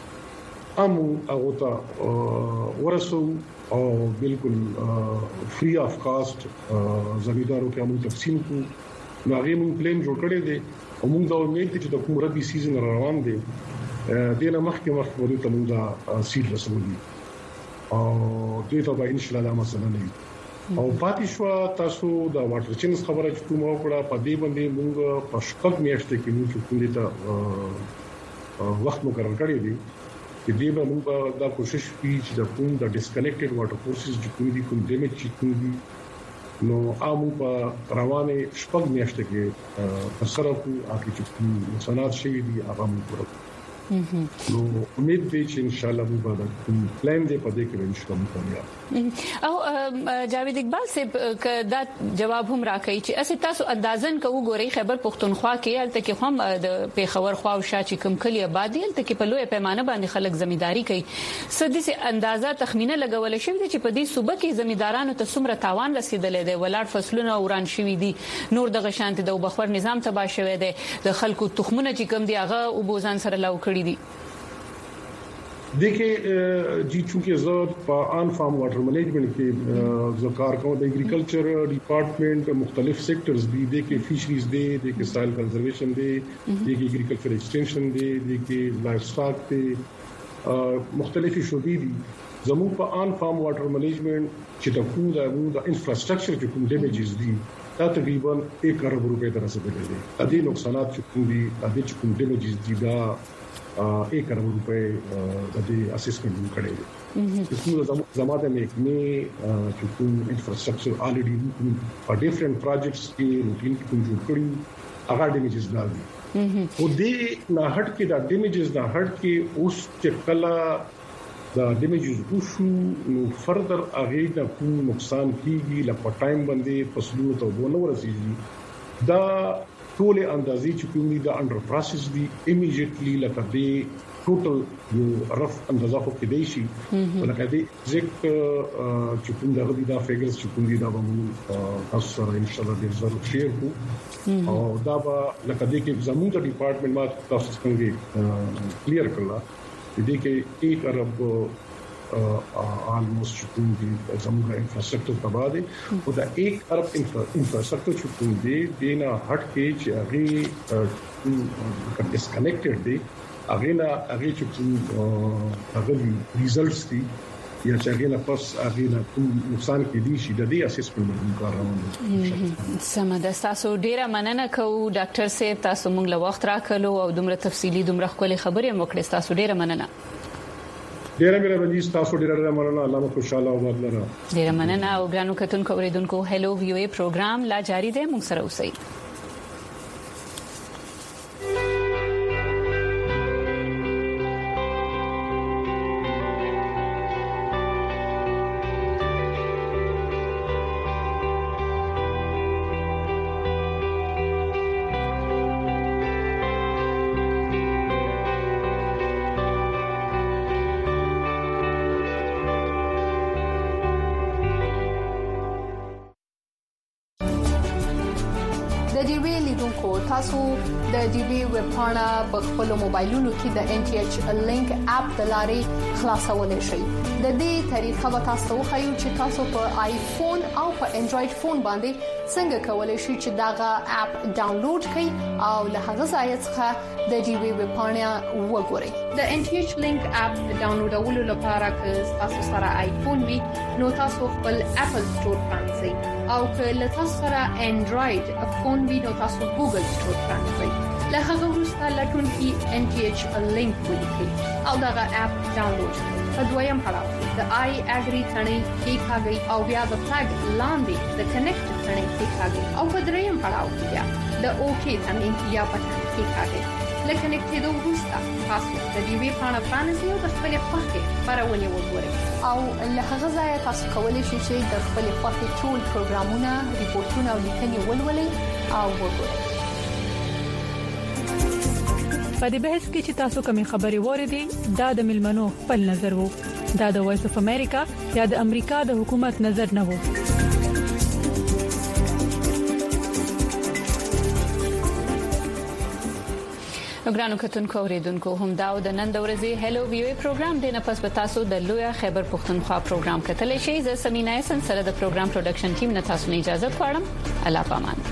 هغه ته ورسو او بالکل فری اف کاست زمیندارو کې موږ تقسیم کوو نو هغه موږ پلان جوړ کړی دی موږ دا امید چې د کوم ربي سیزن روان دي دغه مخکې ورته موږ دا سیډ رسولي او دې ته به ان شاء الله مسله نه او پاتې شو تاسو دا واټر چینز خبره چې کومه وکړه په دې باندې موږ په شپږ میاشتې کې موږ کوم دې ته وخت مقرر کړی دی چې دې به موږ دا کوشش کوي چې د کوم د ډیسکنیکټډ واټر کورسز چې کوم دي کوم ډیمیج چې کوم دي نو عامو په روانه شپږ میاشتې کې سره کوم اخلي چې صنعت شي دي هغه موږ ورته نو امید دی چې ان شاء الله موږ به پلان دې په دې کې ان شاء الله کامیاب او جاوید اقبال صاحب دا جواب هم راکړي چې اسې تاسو اندازن کوو ګوري خیبر پختونخوا کې الته کې هم د پیښور خوا او شاچې کوم کلی آبادی الته کې په لوی پیمانه باندې خلک زمینداری کوي سدي سي اندازه تخمینه لګول شوې چې په دې صوبه کې زمیندارانو ته څومره تاوان رسیدلې ده ولاړ فصلونه وران شوې دي نور د غشانت د وبخور نظام تباہ شوی دی د خلکو تخمونه چې کوم دی هغه او بوزان سره لاو کړی دي देखिए जी चूंकि ज़रूरत आन फार्म वाटर मैनेजमेंट के ज़कार का एग्रीकल्चर डिपार्टमेंट मुख्तलिफ सेक्टर्स भी देखिए फिशरीज देखिए सॉइल कंजर्वेशन देखिए एग्रीकल्चर एक्सटेंशन देखिए लाइफ स्टॉक मुख्तलिफ शोबी दी जमू पर आन फार्म वाटर मैनेजमेंट चिटकूदा इंफ्रास्ट्रक्चर जो डैमेजेस दी तकरीबन 1 अरब रुपए तरह से मिले अदी नुकसान चुकूंदी अदी चुकूं डैमेजेस दी दा 1 अरब रुपए अदी असेसमेंट करेंगे इसमें ज़माने में इतने चुकूं infrastructure already for different projects के रूटीन की जो करी अगर डैमेजेस डाल दी वो दे ना हट के दा डैमेजेस ना हट के उस चकला دا ډیمیجز وشو نو فردر اغه د کوم نقصان کیږي لکه ټایم باندې فصلونو ته ونه ورسیږي دا ټول اندازې چې کوم دي د انډر پروسس دي ایمیډیټلی لکه دی ټوټل یو رف اندازه خو کې دی شي ولکه دی ایگزیکټ چې کوم دا فیګرز چې کوم دي دا به تاسو سره ان شاء الله ډیر ضرور شیر کو او دا به لکه دی کې زموږ د ډپارټمنټ ما تاسو څنګه کلیر کړل دې کې 1 ارب آلموست چکون دی زموږ انفراستراکچر تباہ دی او دا 1 ارب انفراستراکچر چکون دی دینا هټ کې چې هغه ډسکنیکټډ دی هغه چکون هغه ریزلټس دي یا چې هغه پس هغه کوم نقصان کې دي چې د دې اسسمنټ کار روان دي سمه ده تاسو ډیره مننه کوو ډاکټر صاحب تاسو موږ له وخت راکړو او دومره تفصیلی دومره خپل خبرې موکړې تاسو ډیره مننه ډیره مهرباني تاسو ډیره مننه الله مو خوشاله او آباد لره ډیره مننه او ګرانو کتونکو اوریدونکو هلو ویو ای پروګرام لا جاری دی موږ سره اوسئ تاسو د ډي بي ویب پاڼه په خپل موبایلونو کې د NTH لینک اپ د لارې خلاصولای شئ د دې طریقه به تاسو خو چې تاسو په آیفون او په انډراید فون باندې څنګه کولای شئ چې داغه اپ ډاونلوډ کړئ او له هغه ځای څخه د ډي بي ویب پاڼه وګورئ د NTH لینک اپ ډاونلوډولو لپاره که تاسو سره آیفون وي نو تاسو خپل اپل سٹور پرانځئ او که لته سره انډراید فون وي نو تاسو ګوګل سټور پرانځئ. له هغه وروسته لټون کې NTH لینک ولیکئ او دا اپ ډاونلوډ کړئ. په دویم پړاو د آی اګری ثنې کلیکاږئ او بیا د فلګ لاندې د کنیکټ ثنې کلیکاږئ او په دریم پړاو کې بیا د اوکی ثنې یا بټن کلیکاږئ. لکه نکټېدو وروسته تاسو د دې وی پاڼه پرانیزئ او د خپل خوښې خبرونه وګورئ او له هغه ځایه تاسو کولی شئ چې د خپل خوښې ټول پروګرامونه، ریپورتونه او لیکنې ولولئ او وګورئ. په دې بحث کې چې تاسو کومې خبرې وریدي دا د ملمنو خپل نظر وو. دا د وایس اف امریکا یا د امریکا د حکومت نظر نه وو. ګرانو کتونکو اوریدونکو هم دا د نن د ورځې هلو ویو پروګرام د نه پس په تاسو د لویا خیبر پښتونخوا پروګرام کتلی شئ. زه سمینا احسان سره د پروګرام پروډکشن ټیم نه تاسو نه اجازه غواړم. الله پامان.